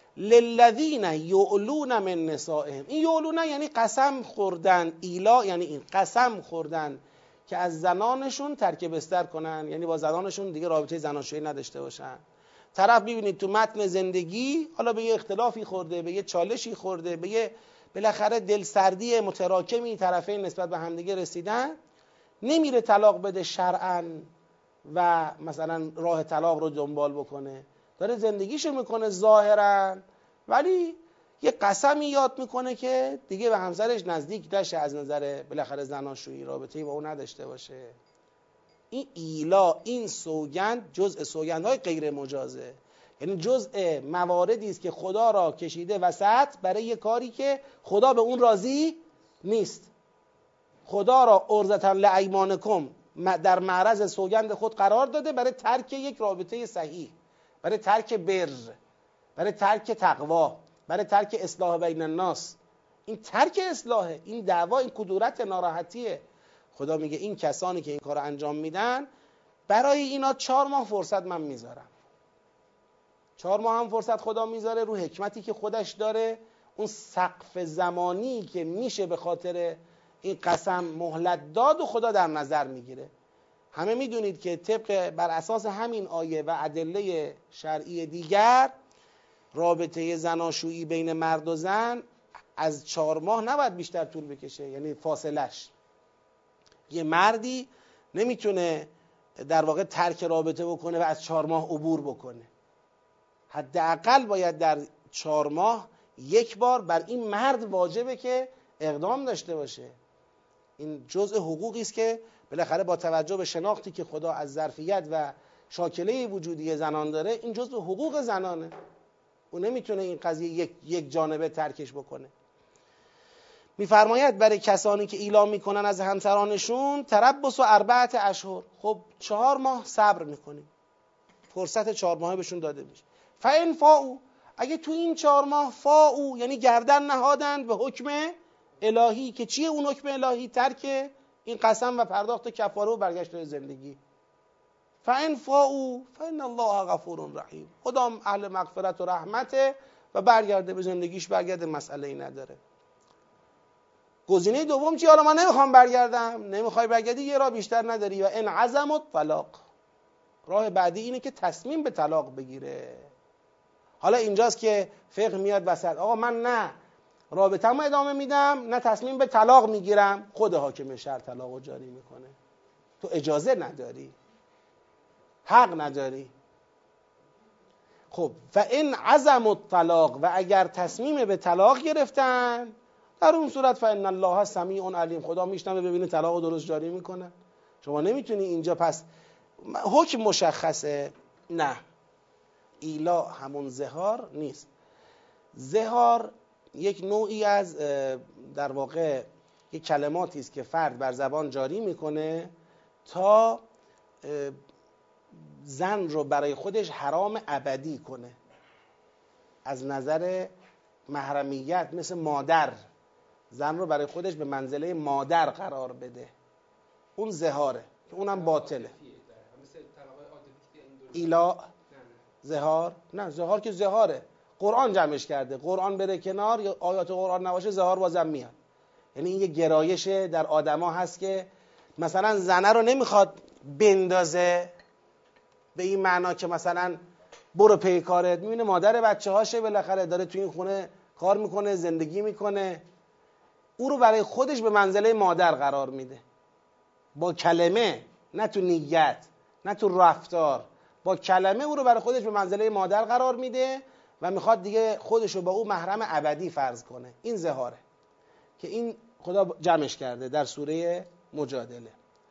للذین یعلون من نسائهم. این یعلون یعنی قسم خوردن، ایلا یعنی این قسم خوردن که از زنانشون ترک بستر کنن، یعنی با زنانشون دیگه رابطه زناشویی نداشته باشن. طرف ببینید تو متن زندگی حالا به یه اختلافی خورده، به یه چالشی خورده، به یه بالاخره دلسردی متراکمی طرفین نسبت به همدیگه رسیدن، نمیره طلاق بده شرعاً و مثلا راه طلاق رو دنبال بکنه، داره زندگیشو میکنه ظاهراً، ولی یه قسمی یاد میکنه که دیگه به همسرش نزدیک نشه، از نظر بالاخره زناشویی رابطه‌ای با اون نداشته باشه. این ایلا، این سوگند جزء سوگندهای غیر مجازه، یعنی جزء مواردی است که خدا را کشیده وسط برای یه کاری که خدا به اون راضی نیست. خدا را عرضة لایمانکم در معرض سوگند خود قرار داده برای ترک یک رابطه صحیح، برای ترک بر، برای ترک تقوا، برای ترک اصلاح بین الناس. این ترک اصلاحه، این دعوا، این کدورت، ناراحتیه. خدا میگه این کسانی که این کار انجام میدن، برای اینا چهار ماه فرصت من میذارم. چهار ماه هم فرصت خدا میذاره رو حکمتی که خودش داره. اون سقف زمانی که میشه به خاطر این قسم مهلت داد و خدا در نظر میگیره. همه میدونید که طبق بر اساس همین آیه و ادله شرعی دیگر، رابطه زناشویی بین مرد و زن از چهار ماه نباید بیشتر طول بکشه، یعنی فاصلش. یه مردی نمیتونه در واقع ترک رابطه بکنه و از چهار ماه عبور بکنه. حداقل باید در چهار ماه یک بار بر این مرد واجبه که اقدام داشته باشه. این جزء حقوقی است که بالاخره با توجه به شناختی که خدا از ظرفیت و شاکله وجودی زنان داره، این جزء حقوق زنانه. اون نمیتونه این قضیه یک, یک جانبه ترکش بکنه. میفرماید برای کسانی که اعلام میکنن از همسرانشون، تربص و اربعه اشهر، خب چهار ماه صبر میکنیم، فرصت چهار ماهه بهشون داده میشه. فان فاؤوا، اگه تو این چهار ماه فاؤوا یعنی گردن نهادند به حکم الهی، که چیه اون حکم الهی؟ ترک این قسم و پرداخت کفاره و برگشت به زندگی. فان فاؤوا فان الله غفور رحیم، خدا اهل مغفرت و رحمته و برگرده به زندگیش، برگرده، مسئله ای نداره. گزینه دوم چی؟ حالا من نمیخوام برگردم. نمیخوای برگردی، یه راه بیشتر نداری. و ان عزم الطلاق، راه بعدی اینه که تصمیم به طلاق بگیره. حالا اینجاست که فقه میاد وسط. آقا من نه رابطه‌مو ادامه میدم، نه تصمیم به طلاق میگیرم. خود حاکم شهر طلاقو جاری میکنه، تو اجازه نداری، حق نداری. خب و ان عزم الطلاق، و اگر تصمیم به طلاق گرفتن، در اون صورت فان الله سمیع علیم، خدا میشنوه، ببینه طلاق درست جاری میکنه. شما نمیتونی اینجا پس حکم مشخصه. نه، ایلا همون زهار نیست. زهار یک نوعی از در واقع یک کلماتی است که فرد بر زبان جاری میکنه تا زن رو برای خودش حرام ابدی کنه، از نظر محرمیت، مثل مادر، زن رو برای خودش به منزله مادر قرار بده. اون زهاره که اونم باطله. ایلا زهار نه، زهار که زهاره، قرآن جمعش کرده. قرآن بره کنار یا آیات قرآن نباشه، زهار بازم میاد. یعنی این یه گرایش در آدما هست که مثلا زنه رو نمیخواد بندازه، به این معنا که مثلا برو پی کارت. میبینه مادر بچه هاشه بالاخره داره تو این خونه کار میکنه، زندگی میکنه، او رو برای خودش به منزله مادر قرار میده، با کلمه، نه تو نیت، نه تو رفتار، با کلمه او رو برای خودش به منزله مادر قرار میده و میخواد دیگه خودش رو با او محرم ابدی فرض کنه. این زهاره که این خدا جمعش کرده در سوره مجادله.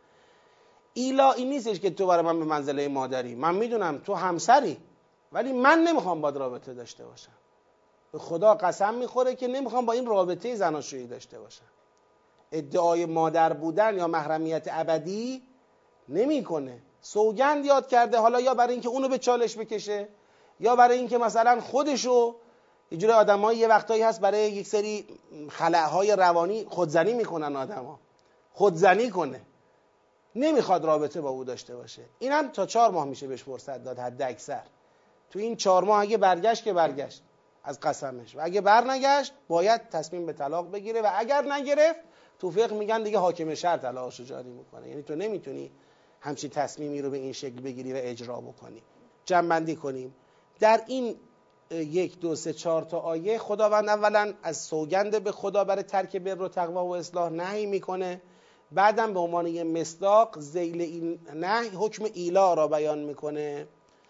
ایلا این نیستش که تو برای من به منزله مادری، من میدونم تو همسری ولی من نمیخوام باید رابطه داشته باشم. به خدا قسم میخوره که نمیخوام با این رابطه زناشویی داشته باشم. ادعای مادر بودن یا محرمیت ابدی نمیکنه. سوگند یاد کرده، حالا یا برای اینکه اونو به چالش بکشه یا برای اینکه مثلا خودشو، یه جوری آدمایی یه وقتایی هست برای یک سری خلأهای روانی خودزنی میکنن، آدما خودزنی کنه، نمیخواد رابطه با او داشته باشه. اینم تا چهار ماه میشه بهش فرصت داد حد اکثر. تو این چهار ماه اگه برگشت که برگشت از قسمش، و اگه بر نگشت باید تصمیم به طلاق بگیره، و اگر نگرفت تو فقه میگن دیگه حاکم شرع طلاقشو جاری میکنه. یعنی تو نمیتونی همچین تصمیمی رو به این شکل بگیری و اجرا بکنی. جمع بندی کنیم. در این یک دو سه چهار تا آیه خداوند اولا از سوگند به خدا برای ترک بر و تقوا و اصلاح نهی میکنه، بعدم به عنوان یه مصداق ذیل این نهی حکم ایلا را بیان میکنه.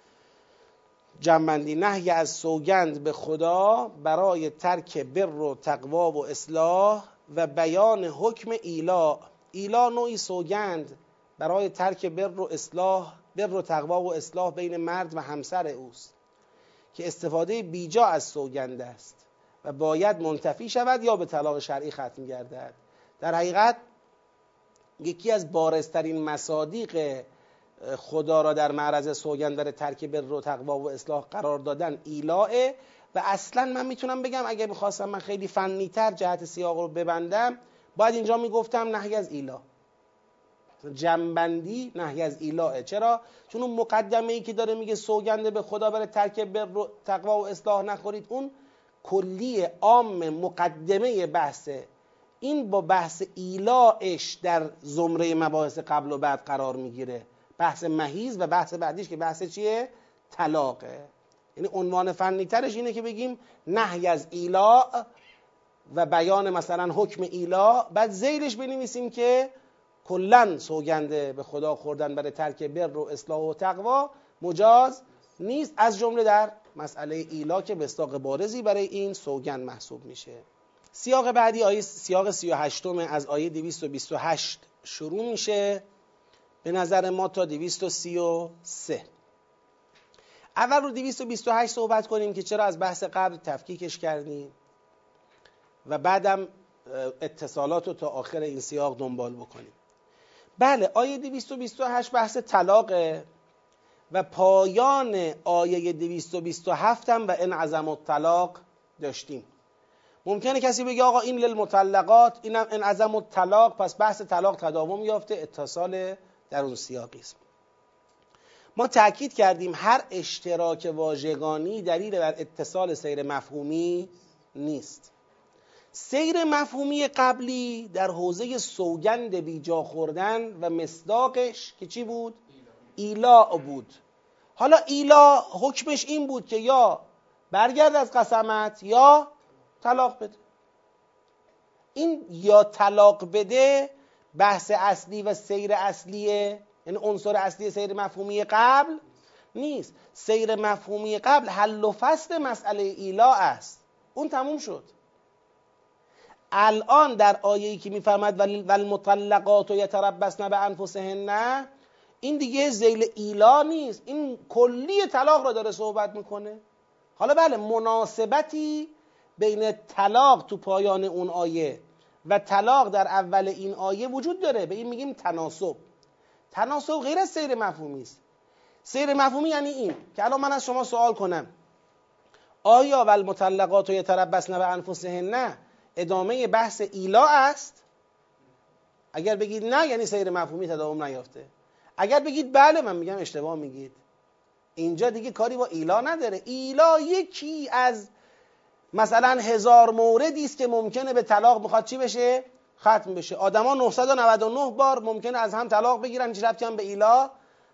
جنبندی: نهی از سوگند به خدا برای ترک بر و تقوا و اصلاح و بیان حکم ایلا. ایلا نوعی سوگند برای ترک بر و اصلاح، بر و تقوا و اصلاح بین مرد و همسر اوست که استفاده بیجا از سوگند است و باید منتفی شود یا به طلاق شرعی ختم گردد. در حقیقت یکی از بارزترین مصادیق خدا را در معرض سوگند در ترک بر و تقوا و اصلاح قرار دادن ایلاه. و اصلا من میتونم بگم اگه میخواستم من خیلی فنی‌تر جهت سیاق رو ببندم، باید اینجا میگفتم نهی از ایلا، جنبندی نهی از ایلاه. چرا؟ چون اون مقدمه ای که داره میگه سوگند به خدا برای ترک بر و تقوا و اصلاح نخورید، اون کلی عام مقدمه بحثه. این با بحث ایلاش در زمره مباحث قبل و بعد قرار میگیره، بحث مهیز و بحث بعدیش که بحث چیه؟ طلاقه. یعنی عنوان فنی ترش اینه که بگیم نهی از ایلا و بیان مثلا حکم ایلا، بعد ذیلش بنویسیم که کلن سوگنده به خدا خوردن برای ترک بر و اصلاح و تقوا مجاز نیست، از جمله در مسئله ایلا که مصداق بارزی برای این سوگند محسوب میشه. سیاق بعدی آیه سیاق سی و هشتم از آیه دویست و بیست و هشت شروع میشه به نظر ما تا دویست و سی و سه. اول رو دویست و بیست و هشت صحبت کنیم که چرا از بحث قبل تفکیکش کردیم و بعدم اتصالات رو تا آخر این سیاق دنبال بکنیم. بله، آیه دویست و بیست و هشت بحث طلاقه و پایان آیه دویست و بیست و هفت هم و ان عزم الطلاق داشتیم. ممکنه کسی بگه آقا این للمطلقات، اینم ان عزم الطلاق، پس بحث طلاق تداوم یافته، اتصال در اون سیاقی است. ما تأکید کردیم هر اشتراک واژگانی دلیل بر اتصال سیر مفهومی نیست. سیر مفهومی قبلی در حوزه سوگند بیجا خوردن و مصداقش که چی بود؟ ایلا بود. حالا ایلا حکمش این بود که یا برگرد از قسمت یا طلاق بده. این یا طلاق بده بحث اصلی و سیر اصلیه، یعنی عنصر اصلی سیر مفهومی قبل نیست. سیر مفهومی قبل حل و فصل مسئله ایلا است، اون تموم شد. الان در آیه‌ای که میفرماید والمطلقات یتربصن بانفسهن، این دیگه ذیل ایلا نیست، این کلی طلاق را داره صحبت میکنه. حالا بله، مناسبتی بین طلاق تو پایان اون آیه و طلاق در اول این آیه وجود داره، به این میگیم تناسب. تناسب غیر از سیر مفهومی است. سیر مفهومی یعنی این که الان من از شما سوال کنم آیا والمطلقات یتربصن بانفسهن ادامه بحث ایلا است؟ اگر بگید نه، یعنی سیر مفهومی تداوم نیافته. اگر بگید بله، من میگم اشتباه میگید. اینجا دیگه کاری با ایلا نداره. ایلا یکی از مثلا هزار موردی است که ممکنه به طلاق میخواد چی بشه؟ ختم بشه. آدما نهصد و نود و نه بار ممکنه از هم طلاق بگیرن، هیچ ربطی هم به ایلا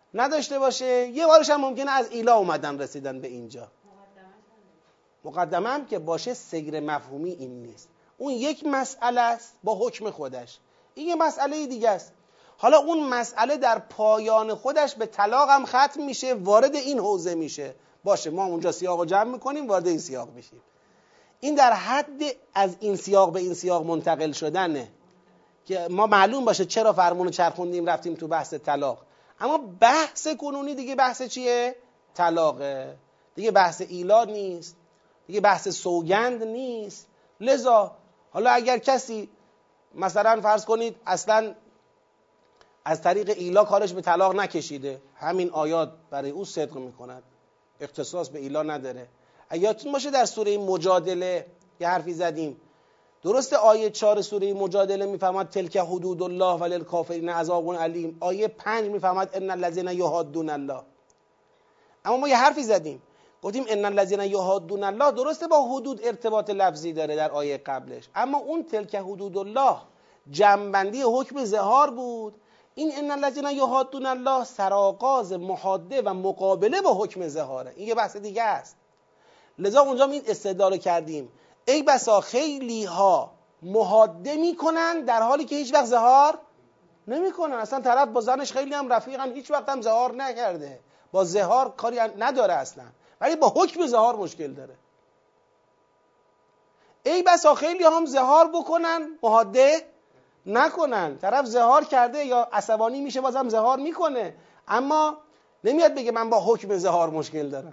نداشته باشه، یه بارش هم ممکنه از ایلا اومدن رسیدن به اینجا. مقدمه هم که باشه سیر مفهومی این نیست، اون یک مسئله است با حکم خودش، این یه مسئله دیگه است. حالا اون مسئله در پایان خودش به طلاق هم ختم میشه، وارد این حوزه میشه، باشه ما اونجا سیاق رو جمع میکنیم وارد این سیاق میشیم. این در حد از این سیاق به این سیاق منتقل شدنه که ما معلوم باشه چرا فرمون چرخوندیم رفتیم تو بحث طلاق. اما بحث کنونی دیگه بحث چیه؟ طلاقه دیگه، بحث ایلا نیست دیگه، بحث سوگند نیست. لذا حالا اگر کسی مثلا فرض کنید اصلا از طریق ایلا کارش به طلاق نکشیده، همین آیات برای او صدق میکند، اختصاص به ایلا نداره. یادتون باشه در سوره مجادله یه حرفی زدیم، درسته آیه چهار سوره مجادله میفهمد تلک حدود الله وللکافرین عذاب علیم، آیه پنج میفهمد ان الذین یحادون الله. اما ما یه حرفی زدیم گفتیم ان الذین یحادون الله درسته با حدود ارتباط لفظی داره در آیه قبلش، اما اون تلک حدود الله جمع‌بندی حکم ظهار بود، این ان الذین یحادون الله سرآغاز محاده و مقابله با حکم ظهاره، این یه بحث دیگه است. لذا اونجا این استدلال کردیم ای بسا خیلی ها محاده میکنن در حالی که هیچ وقت ظهار نمیکنن، اصلا طرف با زنش خیلی هم رفیقن، هیچ وقت هم ظهار نکرده، با ظهار کاری نداره اصلا، ولی با حکم ظهار مشکل داره. ای بسا خیلی هم ظهار بکنن محاده نکنن، طرف ظهار کرده یا عصبانی میشه بازم ظهار میکنه، اما نمیاد بگه من با حکم ظهار مشکل دارم.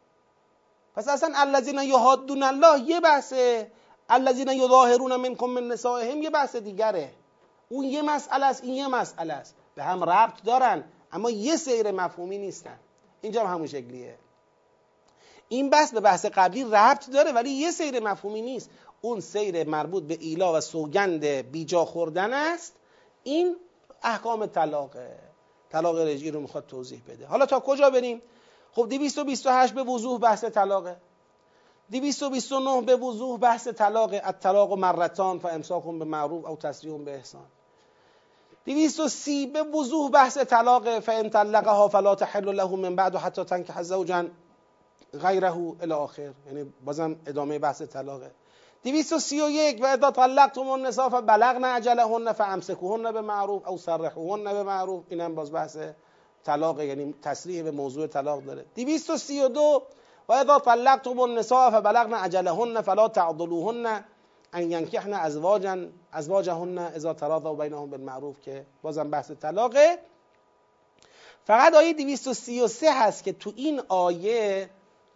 پس اصلا الذین یحادون الله یه بحثه، الذین یظاهرون منکم من نسائهم یه بحث دیگره، اون یه مسئله است این یه مسئله است، به هم ربط دارن اما یه سیر مفهومی نیستن. اینجا هم همون شکلیه، این بحث به بحث قبلی ربط داره ولی یه سیر مفهومی نیست، اون سیر مربوط به ایلا و سوگند بیجا خوردن است، این احکام طلاقه، طلاق رجعی رو میخواد توضیح بده. حالا تا کجا بریم؟ خب دویست و بیست و هشت به وضوح بحث طلاقه، دویست و بیست و نه به وضوح بحث طلاقه، الطلاق مرتان فامساک بمعروف او تسریح باحسان. دویست و سی به وضوح بحث طلاقه، فان طلقها فلا تحل له من بعد حتی تنکح زوجا غیره الی آخر، یعنی بازم ادامه بحث طلاقه. دویست و سی و یک و اذا طلقتم النساء فبلغن اجلهن فامسكوهن بمعروف او سرحوهن بمعروف، اینم باز بحث طلاق، یعنی تصریح به موضوع طلاق داره. دویست و سی و دو و اذا طلقتم النساء فبلغن اجلهن فلا تعضلوهن ان ينكحن ازواجا ازواجهن اذا تراضوا بينهم بالمعروف، که بازم بحث طلاقه. فقط آیه دویست و سی و سه هست که تو این آیه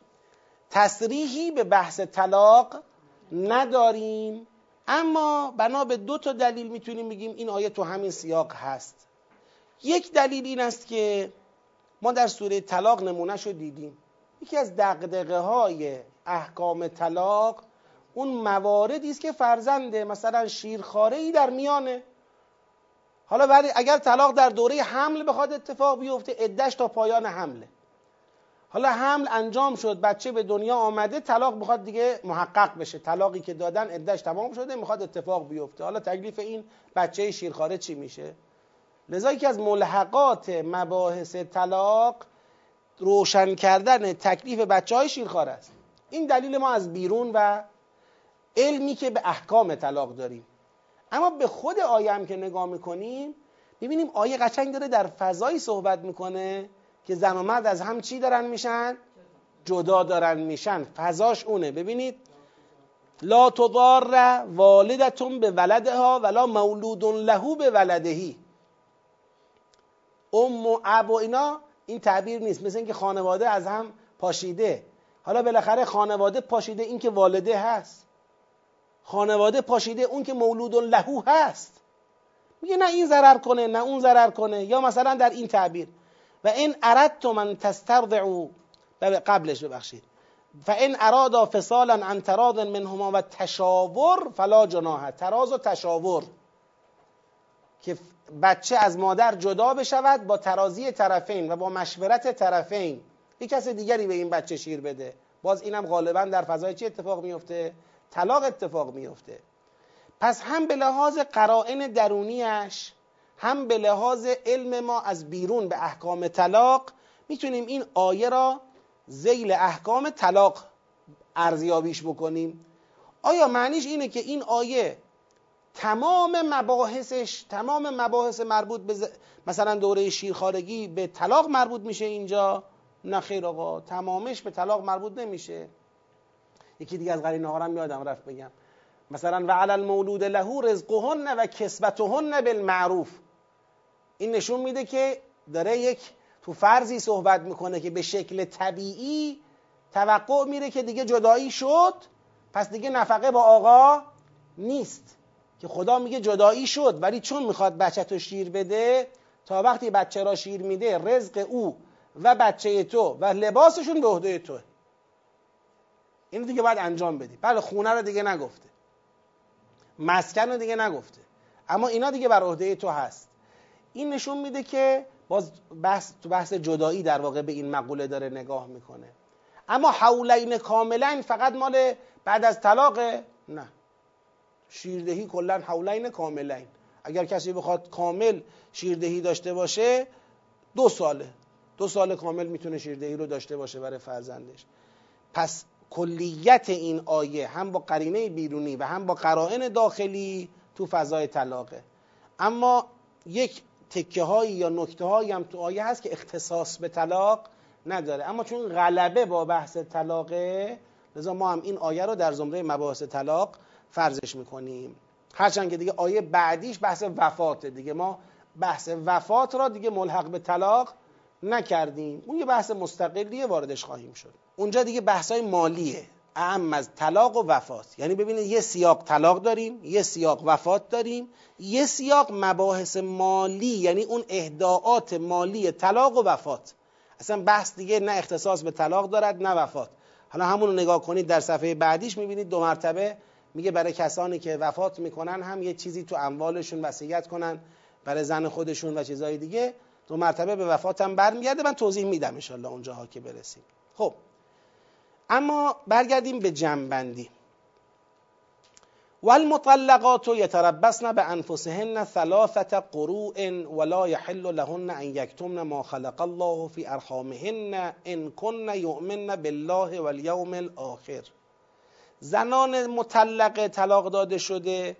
تصریحی به بحث طلاق نداریم، اما بنا به دو تا دلیل میتونیم بگیم این آیه تو همین سیاق هست. یک دلیل این است که ما در سوره طلاق نمونهش رو دیدیم، یکی از دغدغه های احکام طلاق اون مواردی است که فرزنده مثلا شیرخواره‌ای در میانه، حالا بعد اگر طلاق در دوره حمل بخواد اتفاق بیفته عده‌اش تا پایان حمله، حالا حمل انجام شد بچه به دنیا آمده، طلاق میخواد دیگه محقق بشه، طلاقی که دادن عده‌اش تمام شده میخواد اتفاق بیفته، حالا تکلیف این بچه شیرخواره چی میشه؟ لذا یکی از ملحقات مباحث طلاق روشن کردن تکلیف بچه های شیرخواره است. این دلیل ما از بیرون و علمی که به احکام طلاق داریم. اما به خود آیه هم که نگاه میکنیم ببینیم آیه قشنگ داره در فضایی صحبت میکنه که زن و مرد از هم چی دارن میشن؟ جدا دارن میشن، فضاش اونه. ببینید لا تضار والدتون به ولدها ولا مولود له به ولدهی، ام و اب و اینا این تعبیر نیست، مثل اینکه خانواده از هم پاشیده، حالا بالاخره خانواده پاشیده این که والده هست، خانواده پاشیده اون که مولود له هست، میگه نه این ضرر کنه نه اون ضرر کنه. یا مثلا در این تعبیر و این اردتم ان تسترضعوا، قبلش ببخشید فان ارادا فصالا عن تراض منهما و تشاور فلا جناح، تراز و تشاور که بچه از مادر جدا بشود با ترازی طرفین و با مشورت طرفین، یک کس دیگری به این بچه شیر بده، باز اینم غالبا در فضای چی اتفاق میفته؟ طلاق اتفاق میفته. پس هم به لحاظ قرائن درونیش هم به لحاظ علم ما از بیرون به احکام طلاق میتونیم این آیه را ذیل احکام طلاق ارزیابیش بکنیم. آیا معنیش اینه که این آیه تمام مباحثش تمام مباحث مربوط به ز... مثلا دوره شیرخوارگی به طلاق مربوط میشه اینجا؟ نه خیر آقا، تمامش به طلاق مربوط نمیشه. یکی دیگه از قرینه ها رو یادم رفت بگم، مثلا و علی المولود له رزقهن و کسوتهن بالمعروف. این نشون میده که داره یک تو فرضی صحبت میکنه که به شکل طبیعی توقع میره که دیگه جدایی شد، پس دیگه نفقه با آقا نیست، که خدا میگه جدایی شد ولی چون میخواد بچه تو شیر بده، تا وقتی بچه را شیر میده رزق او و بچه تو و لباسشون به عهده توه. این دیگه باید انجام بدی. بله خونه رو دیگه نگفته، مسکن رو دیگه نگفته، اما اینا دیگه بر عهده تو هست. این نشون میده که باز بحث تو بحث جدایی در واقع به این مقوله داره نگاه میکنه. اما حولین کاملین فقط مال بعد از طلاقه؟ نه، شیردهی کلا حولین کاملین. اگر کسی بخواد کامل شیردهی داشته باشه دو ساله دو سال کامل میتونه شیردهی رو داشته باشه برای فرزندش. پس کلیت این آیه هم با قرینه بیرونی و هم با قرائن داخلی تو فضای طلاقه. اما یک تکه هایی یا نکته هایی هم تو آیه هست که اختصاص به طلاق نداره، اما چون غلبه با بحث طلاقه لذا ما هم این آیه رو در زمره مباحث طلاق فرضش میکنیم. هرچند که دیگه آیه بعدیش بحث وفاته، دیگه ما بحث وفات را دیگه ملحق به طلاق نکردیم، اون یه بحث مستقلیه واردش خواهیم شد. اونجا دیگه بحثای مالیه اهم از طلاق و وفات. یعنی ببینید یه سیاق طلاق داریم، یه سیاق وفات داریم، یه سیاق مباحث مالی، یعنی اون اهداعات مالی طلاق و وفات. اصلا بحث دیگه نه اختصاص به طلاق دارد نه وفات. حالا همون رو نگاه کنید در صفحه بعدیش میبینید دو مرتبه میگه برای کسانی که وفات میکنن هم یه چیزی تو اموالشون وصیت کنن، برای زن خودشون و چیزهای دیگه. دو مرتبه به وفات هم برمیگرده، من توضیح میدم ان شاء الله اونجاها که برسیم. خب اما برگردیم به جمع‌بندی. والمطلقات یتربصن بانفسهن ثلاثه قروء ولا يحل لهن ان یکتمن ما خلق الله في ارحامهن ان كن یؤمن بالله والیوم الاخر. زنان مطلقه طلاق داده شده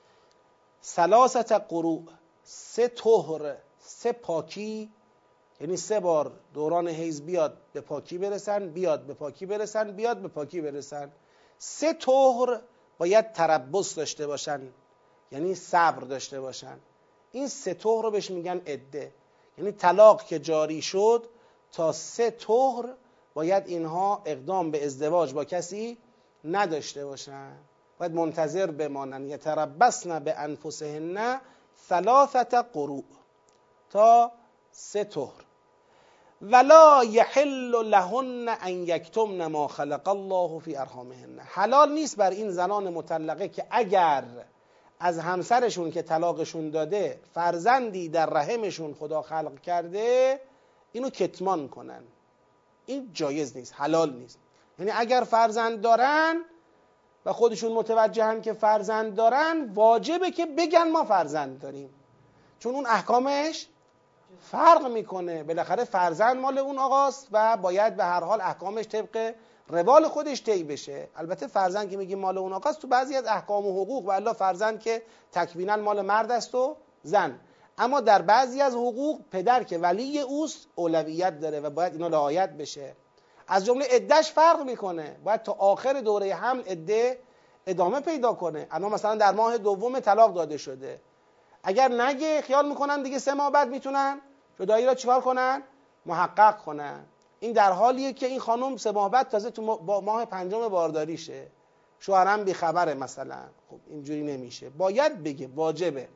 ثلاثه قروء، سه طهر، سه پاکی، یعنی سه بار دوران حیض بیاد به پاکی برسن، بیاد به پاکی برسن، بیاد به پاکی برسن. سه طهر باید تربص داشته باشن، یعنی صبر داشته باشن. این سه طهر رو بهش میگن عده، یعنی طلاق که جاری شد تا سه طهر باید اینها اقدام به ازدواج با کسی نداشته باشن، باید منتظر بمانن. یتربصن بانفسهن ثلاثه قروء، تا سه طهر. ولا یحل لهن ان یکتمن ما خلق الله فی ارحامهن. حلال نیست بر این زنان مطلقه که اگر از همسرشون که طلاقشون داده فرزندی در رحمشون خدا خلق کرده اینو کتمان کنن. این جایز نیست، حلال نیست. یعنی اگر فرزند دارن و خودشون متوجهن که فرزند دارن، واجبه که بگن ما فرزند داریم، چون اون احکامش فرق میکنه. بالاخره فرزند مال اون آقاست و باید به هر حال احکامش طبق روال خودش طی بشه. البته فرزند که میگیم مال اون آقاست تو بعضی از احکام و حقوق، و الا فرزند که تکوینا مال مرد است و زن، اما در بعضی از حقوق پدر که ولی اوست اولویت داره و باید اینا رعایت بشه. از جمله عدهش فرق میکنه، باید تا آخر دوره حمل عده ادامه پیدا کنه. اما مثلا در ماه دوم طلاق داده شده، اگر نگه خیال میکنن دیگه سه ماه بعد میتونن جدایی را چیکار کنن؟ محقق کنن. این در حالیه که این خانم سه ماه بعد تازه تو ماه پنجم بارداریشه، شوهرم بیخبره مثلا. خب اینجوری نمیشه، باید بگه، واجبه.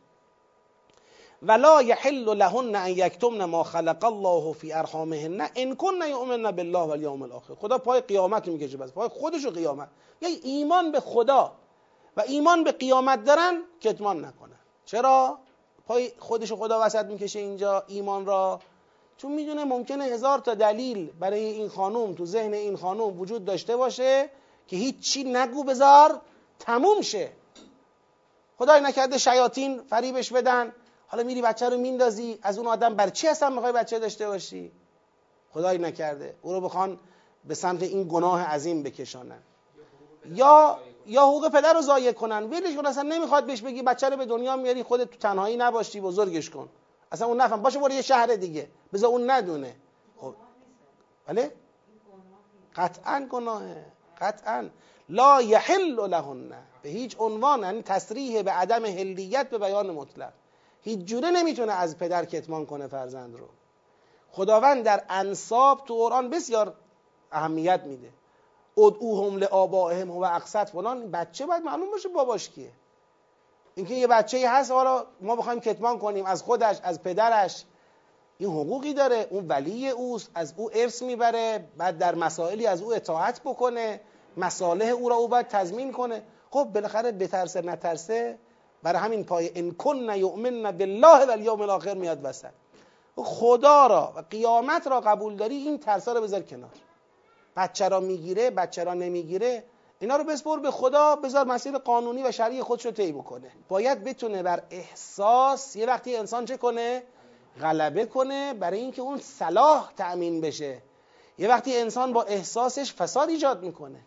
ولا یحل لهن ان یکتمن ما خلق الله فی ارحامهن ان کن یؤمن بالله والیوم الاخر. خدا پای قیامت رو میکشه، بس پای خودش رو قیامت، یعنی ایمان به خدا و ایمان به قیامت دارن کتمان نکنن. چرا پای خودش خدا وسط میکشه اینجا ایمان را؟ چون میدونه ممکنه هزار تا دلیل برای این خانوم تو ذهن این خانوم وجود داشته باشه که هیچی نگو بذار تموم شه. خدای نکرده شیاطین فریبش بدن، حالا میری بچه رو میندازی از اون آدم، برای چی اصلا میخوای بچه داشته باشی؟ خدایی نکرده او رو بخوان به سمت این گناه عظیم بکشانن، یا یا حقوق پدر رو ضایع کنن. ولش کن، اصلا نمیخواد بهش بگی بچه رو به دنیا میاری، خودت تو تنهایی نباشی، بزرگش کن، اصلا اون نفهم، باشه برو یه شهر دیگه بذار اون ندونه. خب بله قطعا گناهه، قطعا لا یحل لهن، به هیچ عنوان، یعنی تصریح به عدم حلیت به بیان مطلق، هیچ جوره نمیتونه از پدر کتمان کنه فرزند رو. خداوند در انساب تو قرآن بسیار اهمیت میده، ادعوهم لآبائهم هو اقسط فلان، بچه باید معلوم باشه باباش کیه. اینکه یه بچه‌ای هست حالا ما بخوایم کتمان کنیم از خودش از پدرش، این حقوقی داره، اون ولی اوست، از او ارث میبره، بعد در مسائلی از او اطاعت بکنه، مصالح او را او باید تضمین کنه. خب بالاخره بترسه نترسه، برای همین پای ان کن یؤمن بالله والیوم الاخر میاد وسط. خدا را و قیامت را قبول داری، این ترسا رو بذار کنار. بچه را میگیره بچه را نمیگیره، اینا رو بسپر به خدا، بذار مسیر قانونی و شرعی خودش رو طی بکنه. باید بتونه بر احساس یه وقتی انسان چه کنه؟ غلبه کنه برای اینکه اون صلاح تأمین بشه. یه وقتی انسان با احساسش فساد ایجاد میکنه.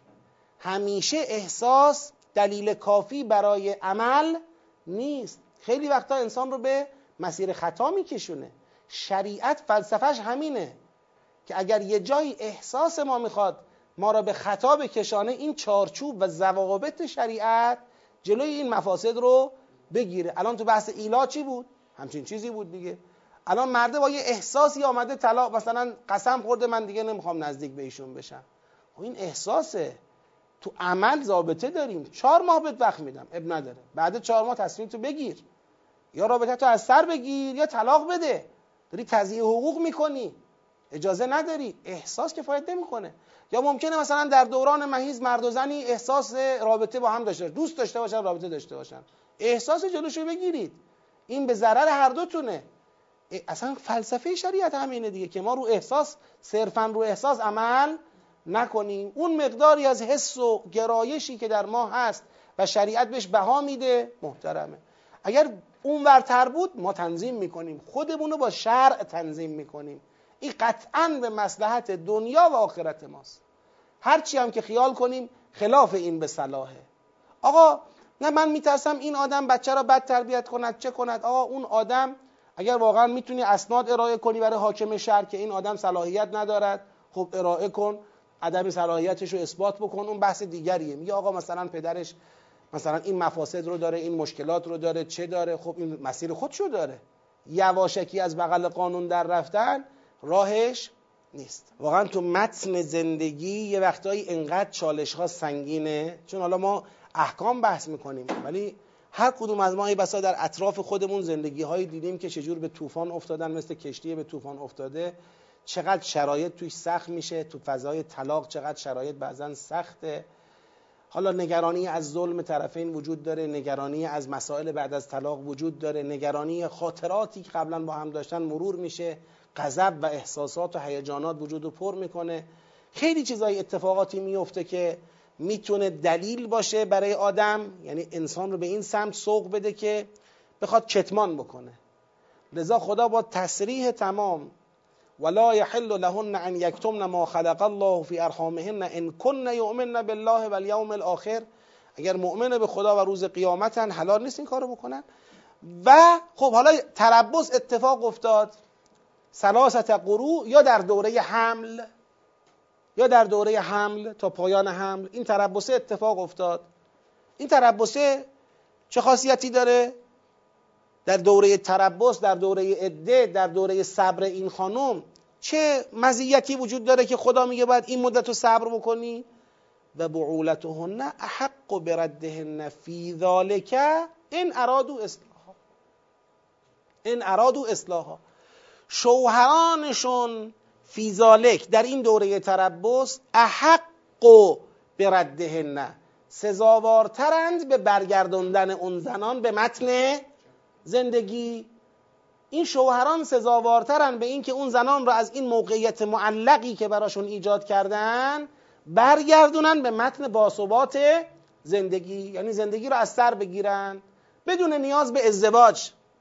همیشه احساس دلیل کافی برای عمل نیست، خیلی وقتا انسان رو به مسیر خطا میکشونه. شریعت فلسفهش همینه که اگر یه جایی احساس ما میخواد ما را به خطا بکشانه، این چارچوب و ضوابط شریعت جلوی این مفاسد رو بگیره. الان تو بحث ایلا چی بود؟ همچین چیزی بود دیگه. الان مرده با یه احساسی آمده طلاق، مثلا قسم خورده من دیگه نمیخوام نزدیک به ایشون بشم. خب این احساسه. تو عمل ضابطه داریم، چهار ماه بهت وقت میدم، اب نداره، بعد چهار ماه تصمیم تو بگیر، یا رابطه تو از سر بگیر یا طلاق بده. داری تضییع حقوق میکنی، اجازه نداری. احساس کفایت نمیکنه. یا ممکنه مثلا در دوران مهیز مرد و زنی احساس رابطه با هم داشته، دوست داشته باشن، رابطه داشته باشن، احساس جلوشو بگیرید، این به ضرر هر دوتونه. اصلا فلسفه شریعت همینه دیگه که ما رو احساس، صرفا رو احساس عمل نکنیم. اون مقداری از حس و گرایشی که در ما هست و شریعت بهش بها میده محترمه. اگر اون ورتر بود ما تنظیم میکنیم، خودمونو با شرع تنظیم میکنیم. این قطعاً به مصلحت دنیا و آخرت ماست. هرچی هم که خیال کنیم خلاف این به صلاحه. آقا نه من میترسم این آدم بچه را بد تربیت کند، چه کند؟ آقا اون آدم اگر واقعا میتونی اسناد ارائه کنی برای حاکم شهر که این آدم صلاحیت ندارد، خب ارائه کن، عدم صلاحیتش رو اثبات بکن، اون بحث دیگریه. میگه آقا مثلا پدرش مثلا این مفاسد رو داره، این مشکلات رو داره، چه داره؟ خب این مسیر خودشو داره. یواشکی از بغل قانون در رفتن راهش نیست. واقعا تو متن زندگی یه وقتایی انقدر چالش ها سنگینه، چون حالا ما احکام بحث میکنیم ولی هر کدوم از ما ای بسا در اطراف خودمون زندگی هایی دیدیم که چجور به طوفان افتادن، مثل کشتی به طوفان افتاده، چقدر شرایط توش سخت میشه. تو فضای طلاق چقدر شرایط بعضا سخته. حالا نگرانی از ظلم طرفین وجود داره، نگرانی از مسائل بعد از طلاق وجود داره، نگرانی خاطراتی که قبلا با هم داشتن مرور میشه، غضب و احساسات و هیجانات وجود رو پر میکنه. خیلی چیزای اتفاقاتی میفته که میتونه دلیل باشه برای آدم، یعنی انسان رو به این سمت سوق بده که بخواد کتمان بکنه. لذا خدا با تصریح تمام ولا یحل لهن ان یکتمن ما خلق الله فی ارحامهن ان کن یؤمن بالله والیوم الاخر، اگر مؤمن به خدا و روز قیامتن حلال نیست این کارو بکنن. و خب حالا تربص اتفاق افتاد، ثلاثه قروء، یا در دوره حمل یا در دوره حمل تا پایان حمل این تربصه اتفاق افتاد. این تربصه چه خاصیتی داره؟ در دوره تربص، در دوره عده، در دوره صبر این خانم چه مزیتی وجود داره که خدا میگه باید این مدت رو صبر بکنی؟ و بعولتهن احق بردهن فی ذالک ان ارادوا اصلاحا. ان ارادوا اصلاحا، شوهرانشون فی ذالک در این دوره تربص احق بردهن، سزاوارترند به برگرداندن اون زنان به متن زندگی. این شوهران سزاوارترن به این که اون زنان را از این موقعیت معلقی که براشون ایجاد کردن برگردونن به متن باثبات زندگی، یعنی زندگی را از سر بگیرن بدون نیاز به ازدواج،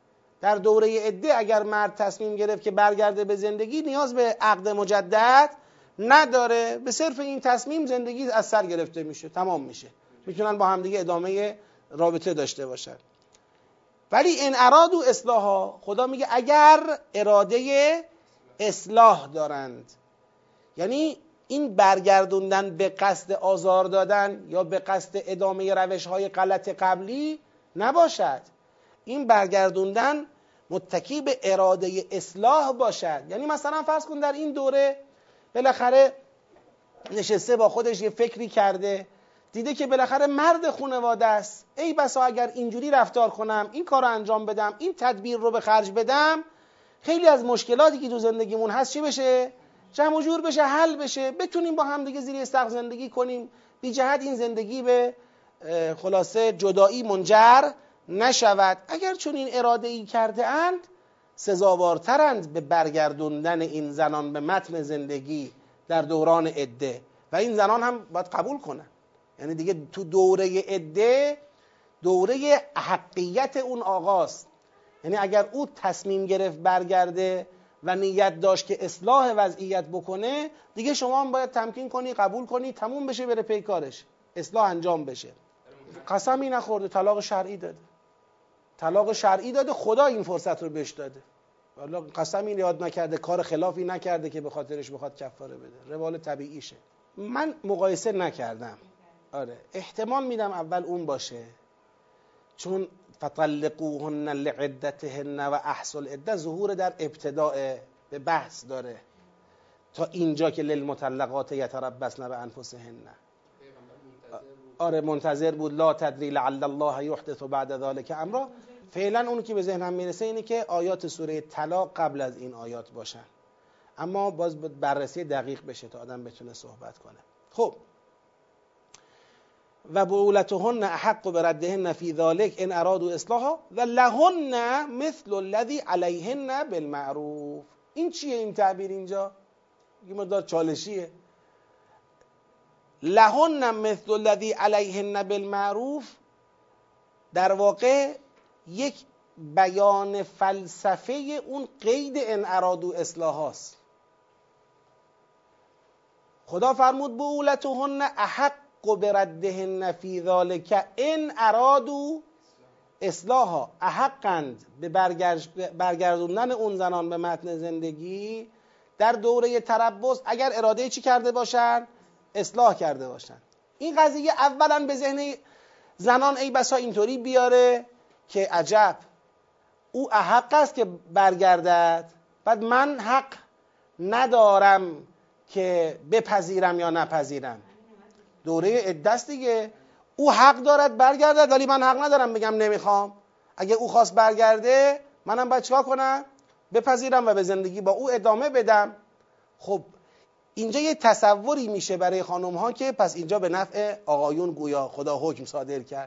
در دوره عده اگر مرد تصمیم گرفت که برگرده به زندگی نیاز به عقد مجدد نداره، به صرف این تصمیم زندگی از سر گرفته میشه، تمام میشه، میتونن با هم دیگه ادامه رابطه داشته باشن. ولی ان ارادو اصلاحا، خدا میگه اگر اراده اصلاح دارند، یعنی این برگردوندن به قصد آزار دادن یا به قصد ادامه روش‌های غلط قبلی نباشد، این برگردوندن متکی به اراده اصلاح باشد. یعنی مثلا فرض کن در این دوره بالاخره نشسته با خودش یه فکری کرده، دیده که بالاخره مرد خانواده است، ای بسا اگر اینجوری رفتار کنم، این کار رو انجام بدم، این تدبیر رو به خرج بدم، خیلی از مشکلاتی که تو زندگیمون هست چی بشه؟ جمع و جور بشه، حل بشه، بتونیم با هم دیگه زیر استخ زندگی کنیم، بی جهت این زندگی به خلاصه جدایی منجر نشود. اگر چون این اراده ای کرده اند، سزاوارترند به برگردوندن این زنان به متن زندگی در دوران عده، و این زنان هم باید قبول کنن. یعنی دیگه تو دوره عده دوره حقیقت اون آقاست. یعنی اگر او تصمیم گرفت برگرده و نیت داشت که اصلاح وضعیت بکنه، دیگه شما هم باید تمکین کنی، قبول کنی، تموم بشه، بره پی کارش، اصلاح انجام بشه. قسمی نخورده، طلاق شرعی داده، طلاق شرعی داده، خدا این فرصت رو بهش داده. والا قسمی یاد نکرده، کار خلافی نکرده که به خاطرش بخواد کفاره بده، روال طبیعیشه. من مقایسه نکردم، آره احتمال میدم اول اون باشه، چون فطلقوهن لعدتهن و احصوا العده ظهور در ابتداء به بحث داره تا اینجا که للمطلقات یتربصن بانفسهن. آره منتظر بود، لا تدری لعل الله یحدث بعد ذلک امرا. فعلا اون که به ذهنم میرسه اینه که آیات سوره طلاق قبل از این آیات باشن، اما باز بررسی دقیق بشه تا آدم بتونه صحبت کنه. خب و بعولتهن احق بردهن فی ذلک ان ارادوا اصلاحا و لهن مثل الذی علیهن بالمعروف. این چیه این تعبیر اینجا؟ یه مقدار چالشیه. لهن مثل الذی علیهن بالمعروف در واقع یک بیان فلسفه اون قید ان ارادوا اصلاح هست. خدا فرمود بعولتهن احق بردهن فی ذلک ان ارادوا اصلاحا، احقند به برگردوندن اون زنان به متن زندگی در دوره تربص اگر اراده چی کرده باشن؟ اصلاح کرده باشن. این قضیه اولا به ذهن زنان ای بسا اینطوری بیاره که عجب، او احق است که برگردد، بعد من حق ندارم که بپذیرم یا نپذیرم. دوره عدت دیگه، او حق دارد برگردد ولی من حق ندارم بگم نمیخوام. اگه او خواست برگرده منم باید چیکار کنم؟ بپذیرم و به زندگی با او ادامه بدم. خب اینجا یه تصوری میشه برای خانم ها که پس اینجا به نفع آقایون گویا خدا حکم صادر کرد.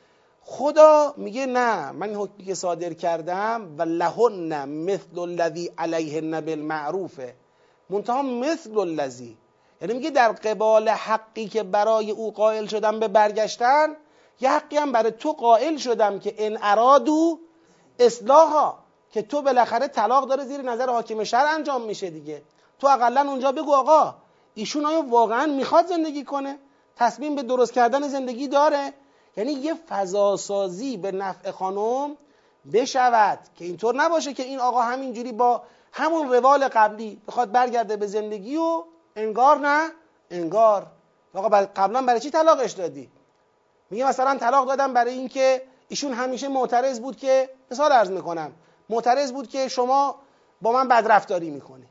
خدا میگه نه، من حکمی که صادر کردم و لهن مثل الذی علیهن بالمعروف، منتها مثل الذی، یعنی میگه در قبال حقی که برای او قائل شدم به برگشتن، یه حقی هم برای تو قائل شدم که ان ارادوا اصلاحا، که تو بالاخره طلاق داره زیر نظر حاکم شرع انجام میشه دیگه. تو اقلا اونجا بگو آقا ایشون آیا واقعا میخواد زندگی کنه؟ تصمیم به درست کردن زندگی داره؟ یعنی یه فضاسازی به نفع خانم بشود که اینطور نباشه که این آقا همینجوری با همون روال قبلی بخواد برگرده به زندگی و انگار نه انگار. آقا قبلا برای چی طلاقش دادی؟ میگه مثلا طلاق دادم برای اینکه ایشون همیشه معترض بود که، مثال عرض میکنم، معترض بود که شما با من بدرفتاری میکنی.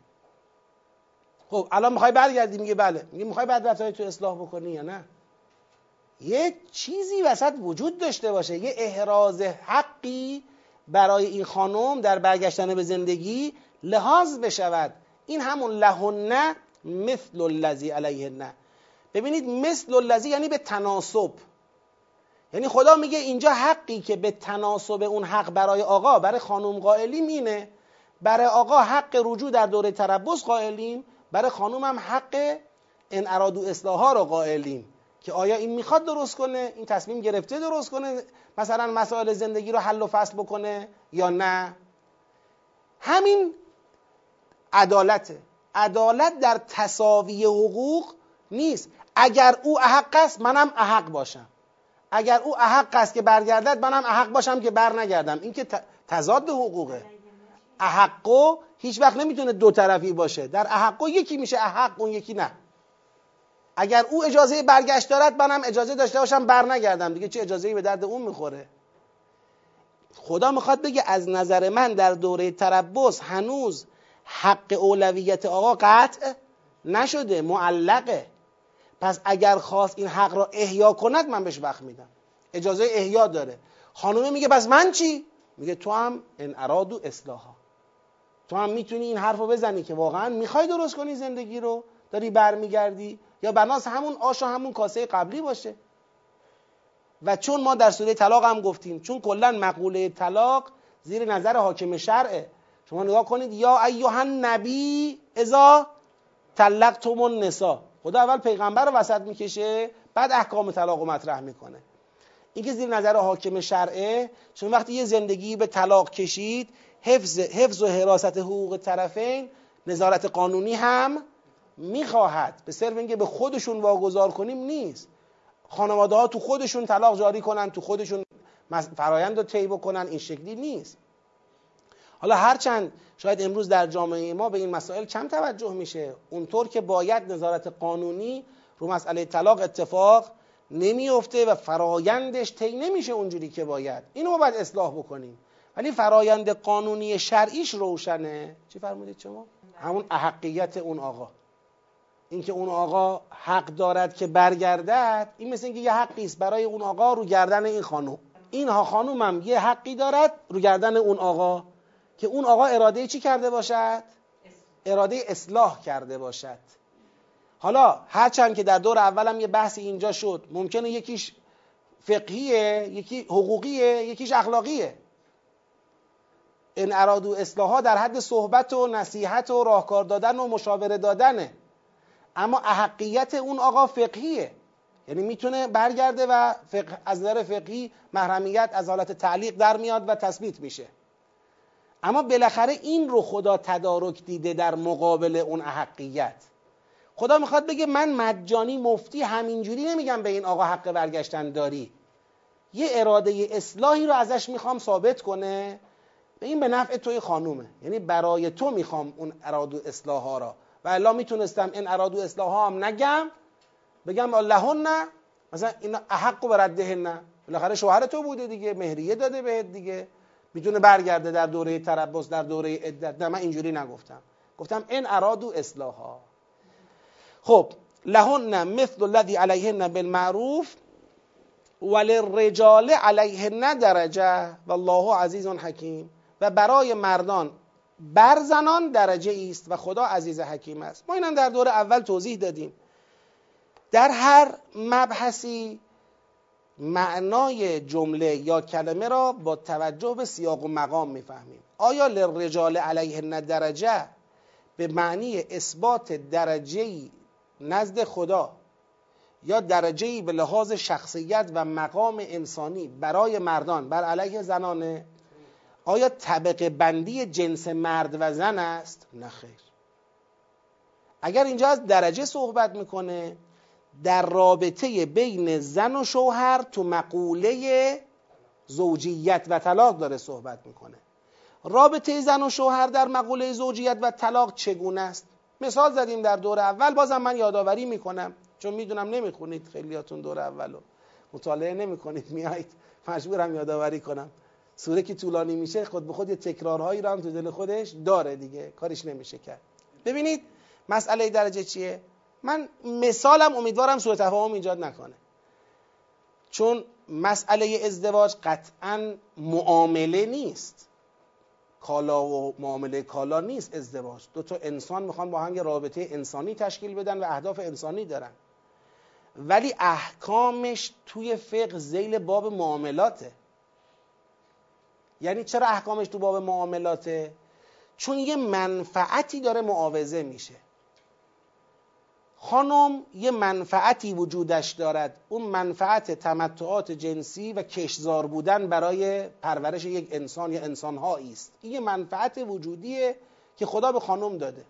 خب الان میخوای برگردی؟ میگه بله. میگه میخوای بدرفتاری تو اصلاح بکنی یا نه؟ یه چیزی وسط وجود داشته باشه، یه احراز حقی برای این خانم در برگشتن به زندگی لحاظ بشود. این همون لهن مثل الذی علیهن. ببینید مثل الذی یعنی به تناسب، یعنی خدا میگه اینجا حقی که به تناسب اون حق برای آقا برای خانم قائلیم اینه، برای آقا حق رجوع در دوره تربص قائلیم، برای خانم هم حق ان ارادوا اصلاحا رو قائلیم که آیا این میخواد درست کنه، این تصمیم گرفته درست کنه مثلا مسائل زندگی رو حل و فصل بکنه یا نه. همین عدالته. عدالت در تساوی حقوق نیست. اگر او احق است منم احق باشم، اگر او احق است که برگردد منم احق باشم که بر نگردم. این که تضاد حقوقه. احقو هیچ وقت نمیتونه دو طرفی باشه. در احقو یکی میشه احق، اون یکی نه. اگر او اجازه برگشت دارد منم اجازه داشته باشم بر نگردم، دیگه چه اجازه‌ای به درد اون میخوره؟ خدا میخواد بگه از نظر من در دوره تربص هنوز حق اولویت آقا قطع نشده، معلقه. پس اگر خواست این حق را احیا کند من بهش وقت میدم، اجازه احیا داره. خانومه میگه پس من چی؟ میگه تو هم ان ارادو اصلاحا، تو هم میتونی این حرفو بزنی که واقعا میخوای درست کنی زندگی رو، داری برمیگردی، یا بناس همون آش و همون کاسه قبلی باشه. و چون ما در سوره طلاق هم گفتیم، چون کلا مقوله طلاق زیر نظر حاکم شرعه. شما نگاه کنید، یا ایها النبی اذا طلقتم النساء، خدا اول پیغمبر رو وسط میکشه، بعد احکام طلاق رو مطرح میکنه. این که زیر نظر حاکم شرعه، چون وقتی یه زندگی به طلاق کشید، حفظ حفظ و حراست حقوق طرفین نظارت قانونی هم میخواهد. به صرف اینکه به خودشون واگذار کنیم نیست. خانواده ها تو خودشون طلاق جاری کنن، تو خودشون فرایند رو طی بکنن، این شکلی نیست. حالا هرچند شاید امروز در جامعه ما به این مسائل کم توجه میشه، اونطور که باید نظارت قانونی رو مسئله طلاق اتفاق نمیفته و فرایندش طی نمیشه اونجوری که باید. اینو ما باید اصلاح بکنیم. ولی فرایند قانونی شرعیش روشنه. چی فرمودید شما؟ همون احقیت اون آقا، اینکه اون آقا حق دارد که برگردد، این مثل اینکه یه حقی است برای اون آقا رو گردن این خانم. اینها خانوم هم یه حقی دارد رو گردن اون آقا، که اون آقا اراده چی کرده باشد؟ اراده اصلاح کرده باشد. حالا هرچند که در دور اولم یه بحثی اینجا شد، ممکنه یکیش فقهیه، یکی حقوقیه، یکیش اخلاقیه. این ارادو اصلاحها در حد صحبت و نصیحت و راهکار دادن و مشاوره دادنه، اما احقیت اون آقا فقهیه، یعنی میتونه برگرده و فقه از نظر فقهی محرمیت از حالت تعلیق در میاد و تثبیت میشه. اما بالاخره این رو خدا تدارک دیده در مقابل اون احقیت. خدا میخواد بگه من مجانی مفتی همینجوری نمیگم به این آقا حق برگشتن داری، یه اراده اصلاحی رو ازش میخوام ثابت کنه، به این به نفع توی خانومه، یعنی برای تو میخوام اون ارادو اصلاح ها را. و الا میتونستم این ارادو اصلاح ها هم نگم، بگم لهن مثلا این احق و ردهن، بالاخره شوهر تو بوده دیگه، مهریه داده بهت دیگه، میتونه برگرده در دوره تربص، در دوره عدت. نه، من اینجوری نگفتم، گفتم این ارادو اصلاح ها. خب لهن مثل الذی علیهن بالمعروف وللرجال علیهن درجه والله عزیز حکیم. و برای مردان بر زنان درجه است و خدا عزیز حکیم است. ما اینم در دور اول توضیح دادیم. در هر مبحثی معنای جمله یا کلمه را با توجه به سیاق و مقام میفهمیم. آیا للرجال علیهن درجه به معنی اثبات درجه‌ای نزد خدا یا درجه‌ای به لحاظ شخصیت و مقام انسانی برای مردان بر علیه زنانه؟ آیا طبقه بندی جنس مرد و زن است؟ نه خیر. اگر اینجا از درجه صحبت میکنه، در رابطه بین زن و شوهر تو مقوله زوجیت و طلاق داره صحبت میکنه. رابطه زن و شوهر در مقوله زوجیت و طلاق چگونه است؟ مثال زدیم در دور اول، بازم من یادآوری میکنم چون میدونم نمیخونید، خیلیاتون دور اولو مطالعه نمیکنید، میایید، مجبورم یادآوری کنم. سوره که طولانی میشه خود به خود یه تکرارهایی رو هم تو دل خودش داره دیگه، کارش نمیشه کرد. ببینید مسئله درجه چیه؟ من مثالم امیدوارم سوء تفاهم ایجاد نکنه، چون مسئله ازدواج قطعاً معامله نیست، کالا و معامله کالا نیست. ازدواج دو تا انسان میخوان با هم یه رابطه انسانی تشکیل بدن و اهداف انسانی دارن، ولی احکامش توی فقه ذیل باب معاملاته. یعنی چرا احکامش تو باب معاملاته؟ چون یه منفعتی داره معاوضه میشه. خانم یه منفعتی وجودش دارد، اون منفعت تمتعات جنسی و کشزار بودن برای پرورش یک انسان یا انسانهایی است. این یه منفعت وجودیه که خدا به خانم داده.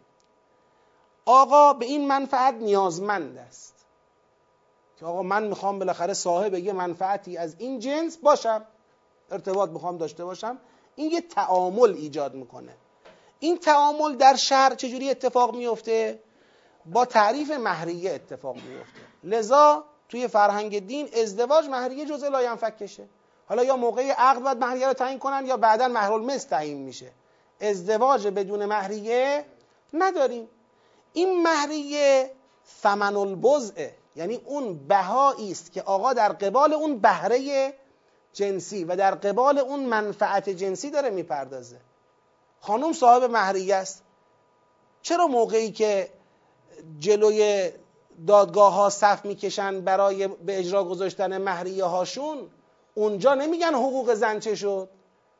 آقا به این منفعت نیازمند است که آقا من میخوام بالاخره صاحب یه منفعتی از این جنس باشم، ارتباط میخوام داشته باشم. این یه تعامل ایجاد میکنه. این تعامل در شرع چجوری اتفاق میفته؟ با تعریف مهریه اتفاق میفته. لذا توی فرهنگ دین ازدواج مهریه جزء لاینفکشه. حالا یا موقع عقد باید مهریه رو تعیین کنن یا بعداً مهرالمثل تعیین میشه. ازدواج بدون مهریه نداریم. این مهریه ثمن البضع، یعنی اون بهایی است که آقا در قبال اون بهره جنسی و در قبال اون منفعت جنسی داره میپردازه. خانم صاحب مهریه است. چرا موقعی که جلوی دادگاه ها صف میکشن برای به اجرا گذاشتن مهریه هاشون اونجا نمیگن حقوق زن چه شد؟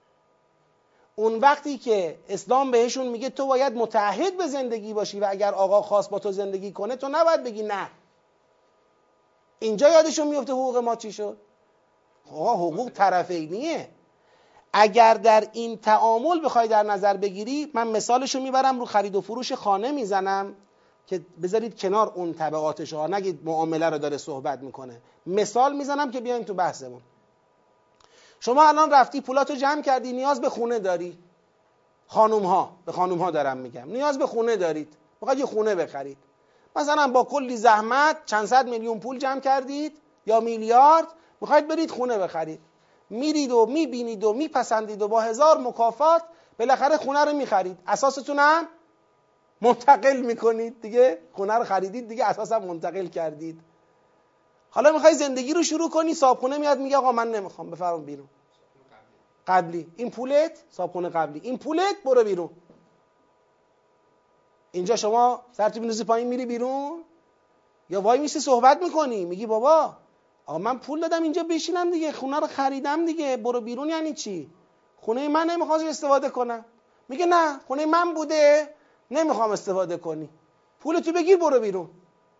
اون وقتی که اسلام بهشون میگه تو باید متعهد به زندگی باشی و اگر آقا خواست با تو زندگی کنه تو نباید بگی نه. اینجا یادشون میفته حقوق ما چی شد؟ آقا حقوق طرفینیه. اگر در این تعامل بخوای در نظر بگیری، من مثالشو میبرم رو خرید و فروش خانه میزنم که بذارید کنار اون تبعاتش ها، نگید معامله رو داره صحبت میکنه. مثال میزنم که بیاین تو بحثمون. شما الان رفتی پولاتو جمع کردی، نیاز به خونه داری. خانوم ها، به خانوم ها دارم میگم، نیاز به خونه دارید، میخواید یه خونه بخرید. مثلا با کلی زحمت چند صد میلیون پول جمع کردید یا میلیارد، میخواید برید خونه بخرید. میرید و میبینید و میپسندید و با هزار مکافات بالاخره خونه رو میخرید. اساستون هم منتقل میکنید دیگه. خونه رو خریدید دیگه، اساس هم منتقل کردید. حالا میخوای زندگی رو شروع کنی، صاحبخونه میاد میگه آقا من نمیخوام، بفرم بیرون. قبلی این پولت، صاحبخونه قبلی این پولت، برو بیرون. اینجا شما سرتو میندازی پایین میری بیرون یا وای میسی صحبت میکنی؟ میگی بابا آقا من پول دادم اینجا بشینم دیگه، خونه رو خریدم دیگه، برو بیرون. یعنی چی؟ خونه من نمیخوام استفاده کنم. میگه نه خونه من بوده نمیخوام استفاده کنی، پولتو بگیر برو بیرون.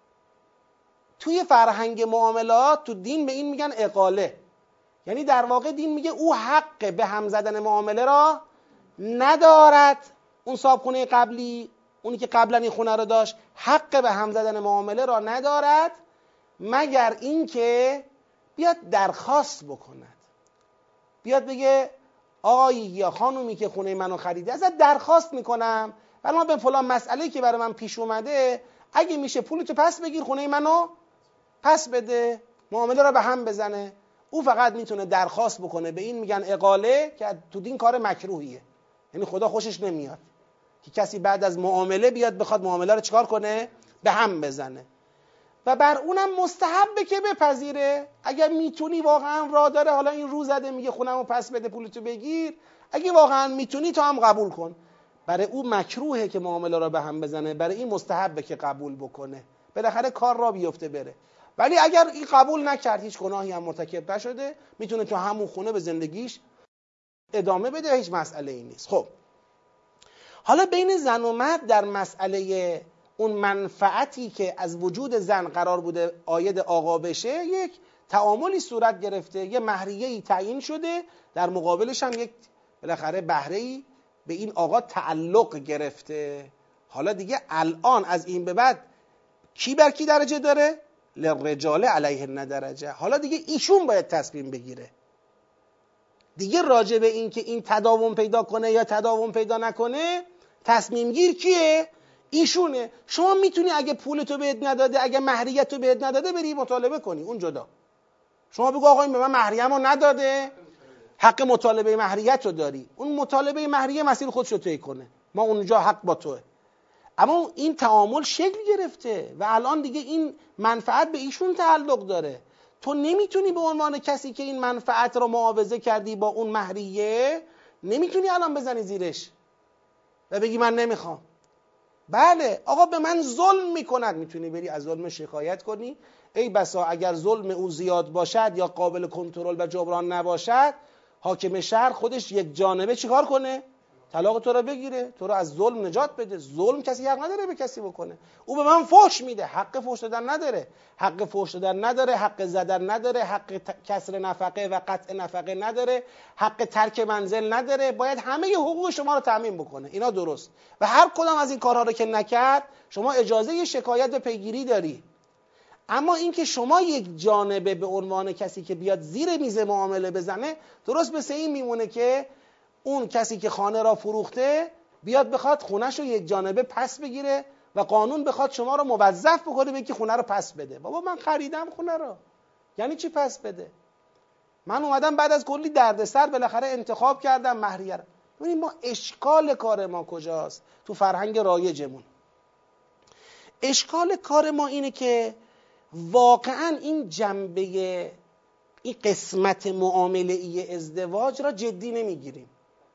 توی فرهنگ معاملات تو دین به این میگن اقاله. یعنی در واقع دین میگه او حق به هم زدن معامله را ندارد. اون صاحبخونه قبلی، اونی که قبلا این خونه رو داشت، حق به هم زدن معامله را ندارد مگر اینکه بیاد درخواست بکند. بیاد بگه آقایی یا خانومی که خونه منو خریدی ازت درخواست میکنم ولی من به فلان مسئله که برای من پیش اومده اگه میشه پولتو پس بگیر، خونه منو پس بده، معامله را به هم بزنه. او فقط میتونه درخواست بکنه. به این میگن اقاله که تو دین کار مکروهیه. یعنی خدا خوشش نمیاد که کسی بعد از معامله بیاد بخواد معامله رو چیکار کنه؟ به هم بزنه. و بر اونم مستحبه که بپذیره. اگر میتونی واقعا راه داره، حالا این رو زده میگه خونمو پس بده پولتو بگیر، اگه واقعا میتونی تو هم قبول کن. برای او مکروهه که معامله را به هم بزنه، برای این مستحبه که قبول بکنه، بالاخره کار را بیفته بره. ولی اگر این قبول نکرد، هیچ گناهی هم مرتکب نشده، میتونه تو همون خونه به زندگیش ادامه بده، هیچ مسئله ای نیست. خب حالا بین زن و مرد در مسئله اون منفعتی که از وجود زن قرار بوده عاید آقا بشه، یک تعاملی صورت گرفته، یه مهریه‌ای تعیین شده، در مقابلش هم یک بالاخره بهره‌ای به این آقا تعلق گرفته. حالا دیگه الان از این به بعد کی بر کی درجه داره؟ للرجال علیهن درجه. حالا دیگه ایشون باید تصمیم بگیره. دیگه راجع به این که این تداوم پیدا کنه یا تداوم پیدا نکنه تصمیم گیر کیه؟ ایشونه. شما میتونی اگه پولتو بهت نداده، اگه مهریتو بهت نداده، بری مطالبه کنی، اون جدا. شما بگو آقا این به من مهریه‌مو نداده، حق مطالبه مهریه‌تو داری. اون مطالبه مهریه مسیر خودشو طی کنه، ما اونجا حق با توه. اما این تعامل شکل گرفته و الان دیگه این منفعت به ایشون تعلق داره. تو نمیتونی به عنوان کسی که این منفعت رو معاوضه کردی با اون مهریه، نمیتونی الان بزنی زیرش و بگی من نمیخوام. بله آقا به من ظلم میکند، میتونی بری از ظلم شکایت کنی. ای بسا اگر ظلم او زیاد باشد یا قابل کنترل و جبران نباشد، حاکم شهر خودش یک جانبه چیکار کنه؟ طلاق تو رو بگیره، تو رو از ظلم نجات بده. ظلم کسی حق نداره به کسی بکنه. او به من فحش میده، حق فحش دادن نداره، حق فحش دادن نداره، حق زدن نداره، حق کسر نفقه و قطع نفقه نداره، حق ترک منزل نداره. باید همه حقوق شما رو تامین بکنه. اینا درست. و هر کدام از این کارها رو که نکرد، شما اجازه شکایت و پیگیری داری. اما اینکه شما یک جانبه به عنوان کسی که بیاد زیر میز معامله بزنه، درست مثل این میمونه که اون کسی که خانه را فروخته بیاد بخواد خونه‌شو یک جانبه پس بگیره و قانون بخواد شما رو موظف بکنه به که خونه رو پس بده. بابا من خریدم خونه رو، یعنی چی پس بده؟ من اومدم بعد از کلی دردسر بالاخره انتخاب کردم مهریه رو. ببینید ما اشکال کار ما کجاست؟ تو فرهنگ رایجمون اشکال کار ما اینه که واقعا این جنبه، این قسمت معامله‌ای ازدواج را جدی نمیگیریم.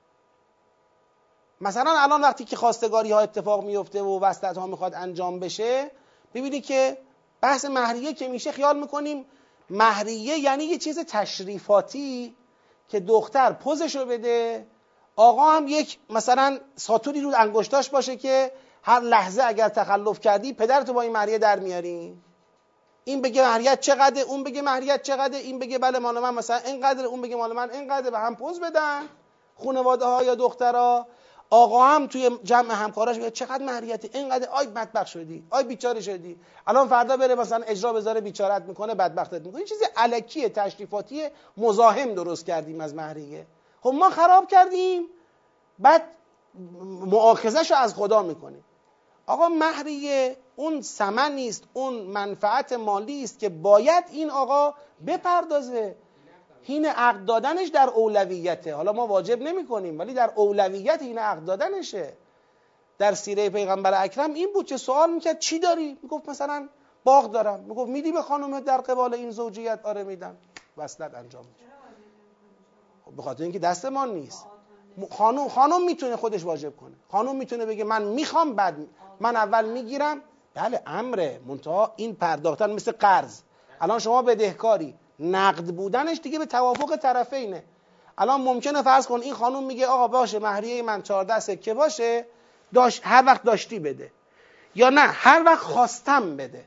مثلا الان وقتی که خواستگاری ها اتفاق میفته و وصلت ها میخواد انجام بشه، ببینید که بحث مهریه که میشه خیال میکنیم مهریه یعنی یه چیز تشریفاتی که دختر پوزشو بده، آقا هم یک مثلا ساتوری رو انگشتاش باشه که هر لحظه اگر تخلف کردی پدرتو با این مهریه در میاری. این بگه مهریت چقدره، اون بگه مهریت چقدره، این بگه بله مال من مثلا اینقدره، اون بگه مال من اینقدره، به هم پوز بدن خانواده ها یا دخترها. آقا هم توی جمع همکاراش میگه چقدر مهریتی، اینقدر، آی بدبخت شدی، آی بیچاره شدی. الان فردا بره مثلا اجرا بذاره بیچارت میکنه، بدبختت میکنه. این چیزی الکیه، تشریفاتی، مزاحم درست کردیم از مهریه. خب ما خراب کردیم، بعد مؤاخذه‌شو از خدا میکنیم. آقا مهریه اون ثمنی است، اون منفعت مالی است که باید این آقا بپردازه. این عقد دادنش در اولویته. حالا ما واجب نمی کنیم ولی در اولویت این عقد دادنشه. در سیره پیغمبر اکرم این بود که سوال میکرد چی داری؟ میگفت مثلا باغ دارم. میگفت میدی به خانومت در قبال این زوجیت؟ آره میدم. وصلت انجام میشه. خب به خاطر اینکه دست ما نیست. خانوم خانوم میتونه خودش واجب کنه. خانوم میتونه بگه من میخوام، بعد من اول میگیرم. بله امره، منتها این پرداختن مثل قرض. الان شما بدهکاری، نقد بودنش دیگه به توافق طرفینه. الان ممکنه فرض کن این خانوم میگه آقا باشه مهریه من چهارده سکه باشه، داشت هر وقت داشتی بده، یا نه هر وقت خواستم بده،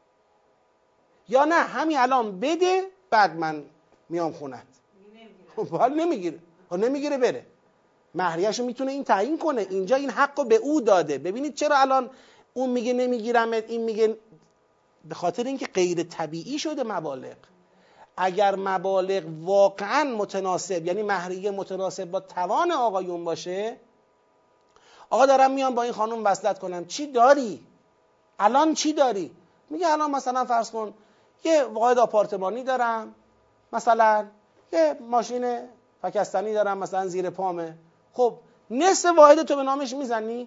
یا نه همین الان بده بعد من میام خونت. حال نمیگیره، حال نمیگیره بره. مهریه‌شو میتونه این تعیین کنه. اینجا این حقو به او داده. ببینید چرا الان اون میگه نمیگیرمت، این میگه، به خاطر اینکه غیر طبیعی شده مبالغ. اگر مبالغ واقعا متناسب، یعنی مهریه متناسب با توان آقایون باشه، آقا دارم میام با این خانم وصلت کنم، چی داری؟ الان چی داری؟ میگه الان مثلا فرض کن یه واحد آپارتمانی دارم، مثلا یه ماشین فکستنی دارم مثلا زیر پامه. خب نصف واحد تو به نامش میزنی؟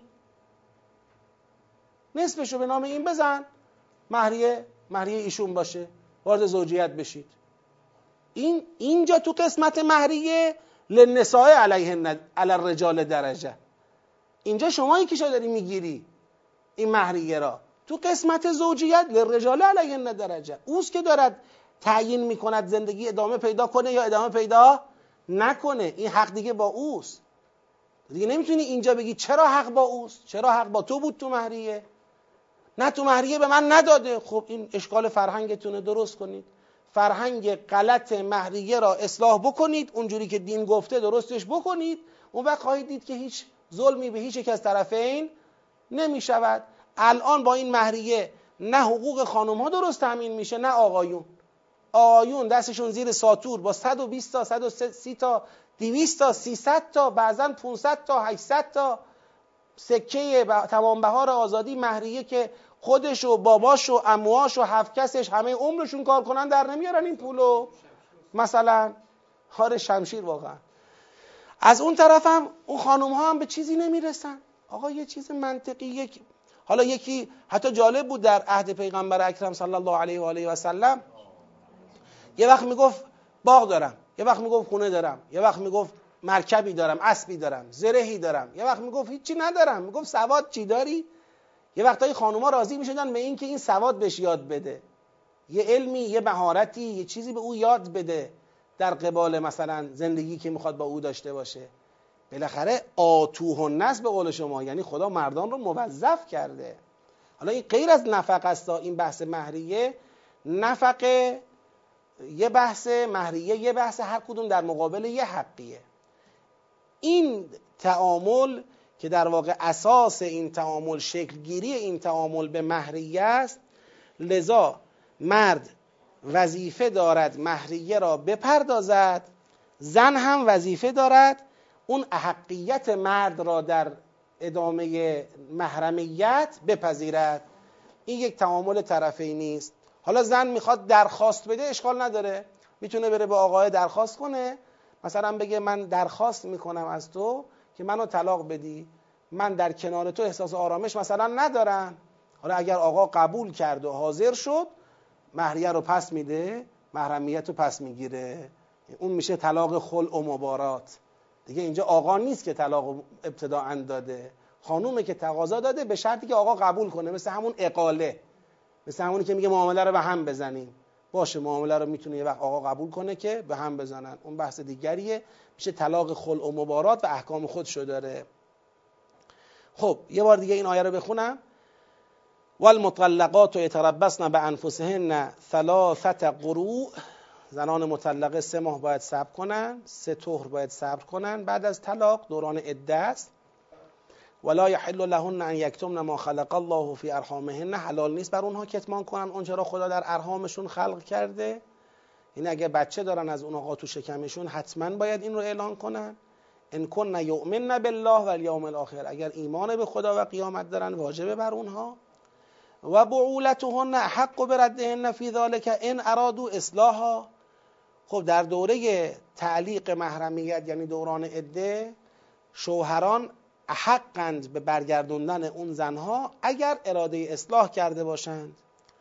نصفشو به نام این بزن، مهریه مهریه ایشون باشه، وارد زوجیت بشید. این اینجا تو قسمت مهریه للنساء علیهن علی الرجال درجه. اینجا شما یکیشو داری میگیری این مهریه را. تو قسمت زوجیت للرجال علیهن درجه، اوست که دارد تعیین میکند زندگی ادامه پیدا کنه یا ادامه پیدا نکنه. این حق دیگه با اوست. دیگه نمیتونی اینجا بگی چرا حق با اوست، چرا حق با تو بود تو مهریه، نه تو مهریه به من نداده. خب این اشکال فرهنگتونه، درست کنید. فرهنگ غلط مهریه را اصلاح بکنید، اونجوری که دین گفته درستش بکنید، اون وقت خواهید دید که هیچ ظلمی به هیچ یک از طرفین نمی شود. الان با این مهریه نه حقوق خانم ها درست تامین میشه نه آقایون. آقایون دستشون زیر ساتور با صد و بیست تا صد و سی تا دویست تا سیصد تا بعضن پانصد تا هشتصد تا سکه تمام بهار آزادی مهریه که خودش و باباش و عموهاش و هفت کسش همه عمرشون کار کنن در نمیارن این پولو. مثلا خار شمشیر واقعا. از اون طرف هم اون خانم ها هم به چیزی نمیرسن. آقا یه چیز منطقی، یک حالا یکی حتی جالب بود در عهد پیغمبر اکرم صلی الله علیه و آله و سلم، یه وقت میگفت باغ دارم، یه وقت میگفت خونه دارم، یه وقت میگفت مرکبی دارم، اسبی دارم، زرهی دارم، یه وقت میگفت هیچی ندارم، میگفت سواد چی داری؟ یه وقتایی خانوما راضی میشدن به این که این سواد بهش یاد بده، یه علمی، یه مهارتی، یه چیزی به او یاد بده در قبال مثلا زندگی که میخواد با او داشته باشه. بالاخره آتوه الناس به قول شما، یعنی خدا مردان رو موظف کرده. حالا این غیر از نفقه است، این بحث مهریه، نفقه یه بحث، مهریه یه بحث، هر کدوم در مقابل یه حقیه. این تعامل که در واقع اساس این تعامل، شکل گیری این تعامل به مهریه است، لذا مرد وظیفه دارد مهریه را بپردازد، زن هم وظیفه دارد اون احقیت مرد را در ادامه محرمیت بپذیرد. این یک تعامل طرفینی است. حالا زن میخواد درخواست بده، اشکال نداره، میتونه بره به آقای درخواست کنه، مثلا بگه من درخواست میکنم از تو که منو طلاق بدی، من در کنار تو احساس آرامش مثلا ندارم. حالا اگر آقا قبول کرد و حاضر شد، مهریه رو پس میده، محرمیت رو پس میگیره، اون میشه طلاق خلع و مبارات. دیگه اینجا آقا نیست که طلاق ابتداء داده، خانومه که تقاضا داده، به شرطی که آقا قبول کنه. مثل همون اقاله، مثل همونی که میگه معامله رو به هم بزنیم، باشه معامله رو میتونه یه وقت آقا قبول کنه که به هم بزنن، اون بحث دیگریه، میشه طلاق خلع و مبارات و احکام خودشو داره. خب یه بار دیگه این آیه رو بخونم. والمطلقات یتربصن بانفسهن ثلاثه قروء، زنان مطلقه سه ماه باید صبر کنن، سه طهر باید صبر کنن بعد از طلاق، دوران عده است. ولا یحل لهن ان یکتمن ما خلق الله فی ارحامهن، حلال نیست بر اونها کتمان کنن اونچه را خدا در ارحامشون خلق کرده. این اگه بچه دارن از اون آقا تو شکمشون، حتما باید این رو اعلان کنن. ان کن یؤمن بالله والیوم الاخر، اگر ایمان به خدا و قیامت دارن واجبه بر اونها. و بعولتهن احق بردهن فی ذلک ان ارادوا اصلاحا. خب در دوره تعلیق محرمیت یعنی دوران عده، شوهران احقند به برگردوندن اون زنها اگر اراده اصلاح کرده باشند.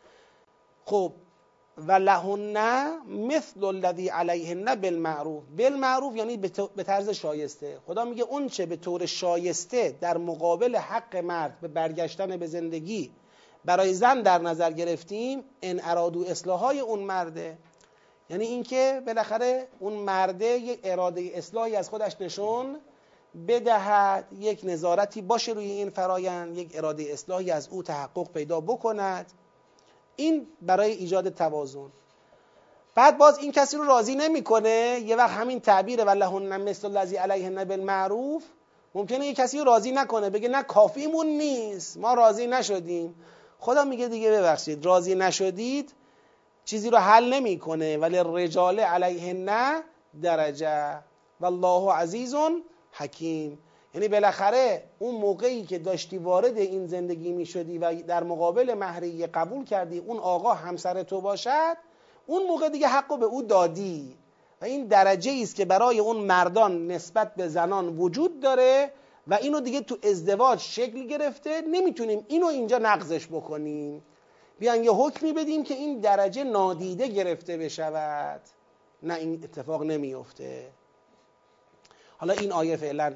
خب و لهن مثل الذی علیهن بالمعروف، بالمعروف یعنی به طرز شایسته. خدا میگه اون چه به طور شایسته در مقابل حق مرد به برگشتن به زندگی برای زن در نظر گرفتیم، ان ارادو اصلاحای اون مرده، یعنی اینکه بالاخره اون مرده یک اراده اصلاحی از خودش نشون بدهد، یک نظارتی باشه روی این فرایند، یک اراده اصلاحی از او تحقق پیدا بکند. این برای ایجاد توازن. بعد باز این کسی رو راضی نمیکنه، یه وقت همین تعبیر ولهن مثل الذی علیهن بالمعروف ممکنه یه کسی رو راضی نکنه، بگه نه کافیمون نیست، ما راضی نشدیم. خدا میگه دیگه ببخشید، راضی نشدید چیزی رو حل نمیکنه، ولی الرجال علیهن درجه والله عزیز حکیم. یعنی بالاخره اون موقعی که داشتی وارد این زندگی میشدی و در مقابل مهریه قبول کردی اون آقا همسر تو باشد، اون موقع دیگه حقو به او دادی و این درجه است که برای اون مردان نسبت به زنان وجود داره و اینو دیگه تو ازدواج شکل گرفته، نمیتونیم اینو اینجا نقضش بکنیم، بیان یه حکمی بدیم که این درجه نادیده گرفته بشود. نه، این اتفاق نمیفته. حالا این آیه فعلا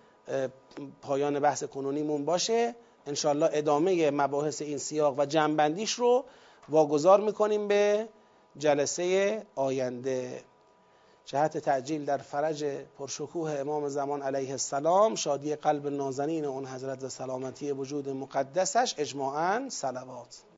پایان بحث کنونیمون باشه، انشالله ادامه مباحث این سیاق و جمع‌بندیش رو واگذار میکنیم به جلسه آینده. جهت تعجیل در فرج پرشکوه امام زمان علیه السلام، شادی قلب نازنین اون حضرت و سلامتی وجود مقدسش، اجماعاً صلوات.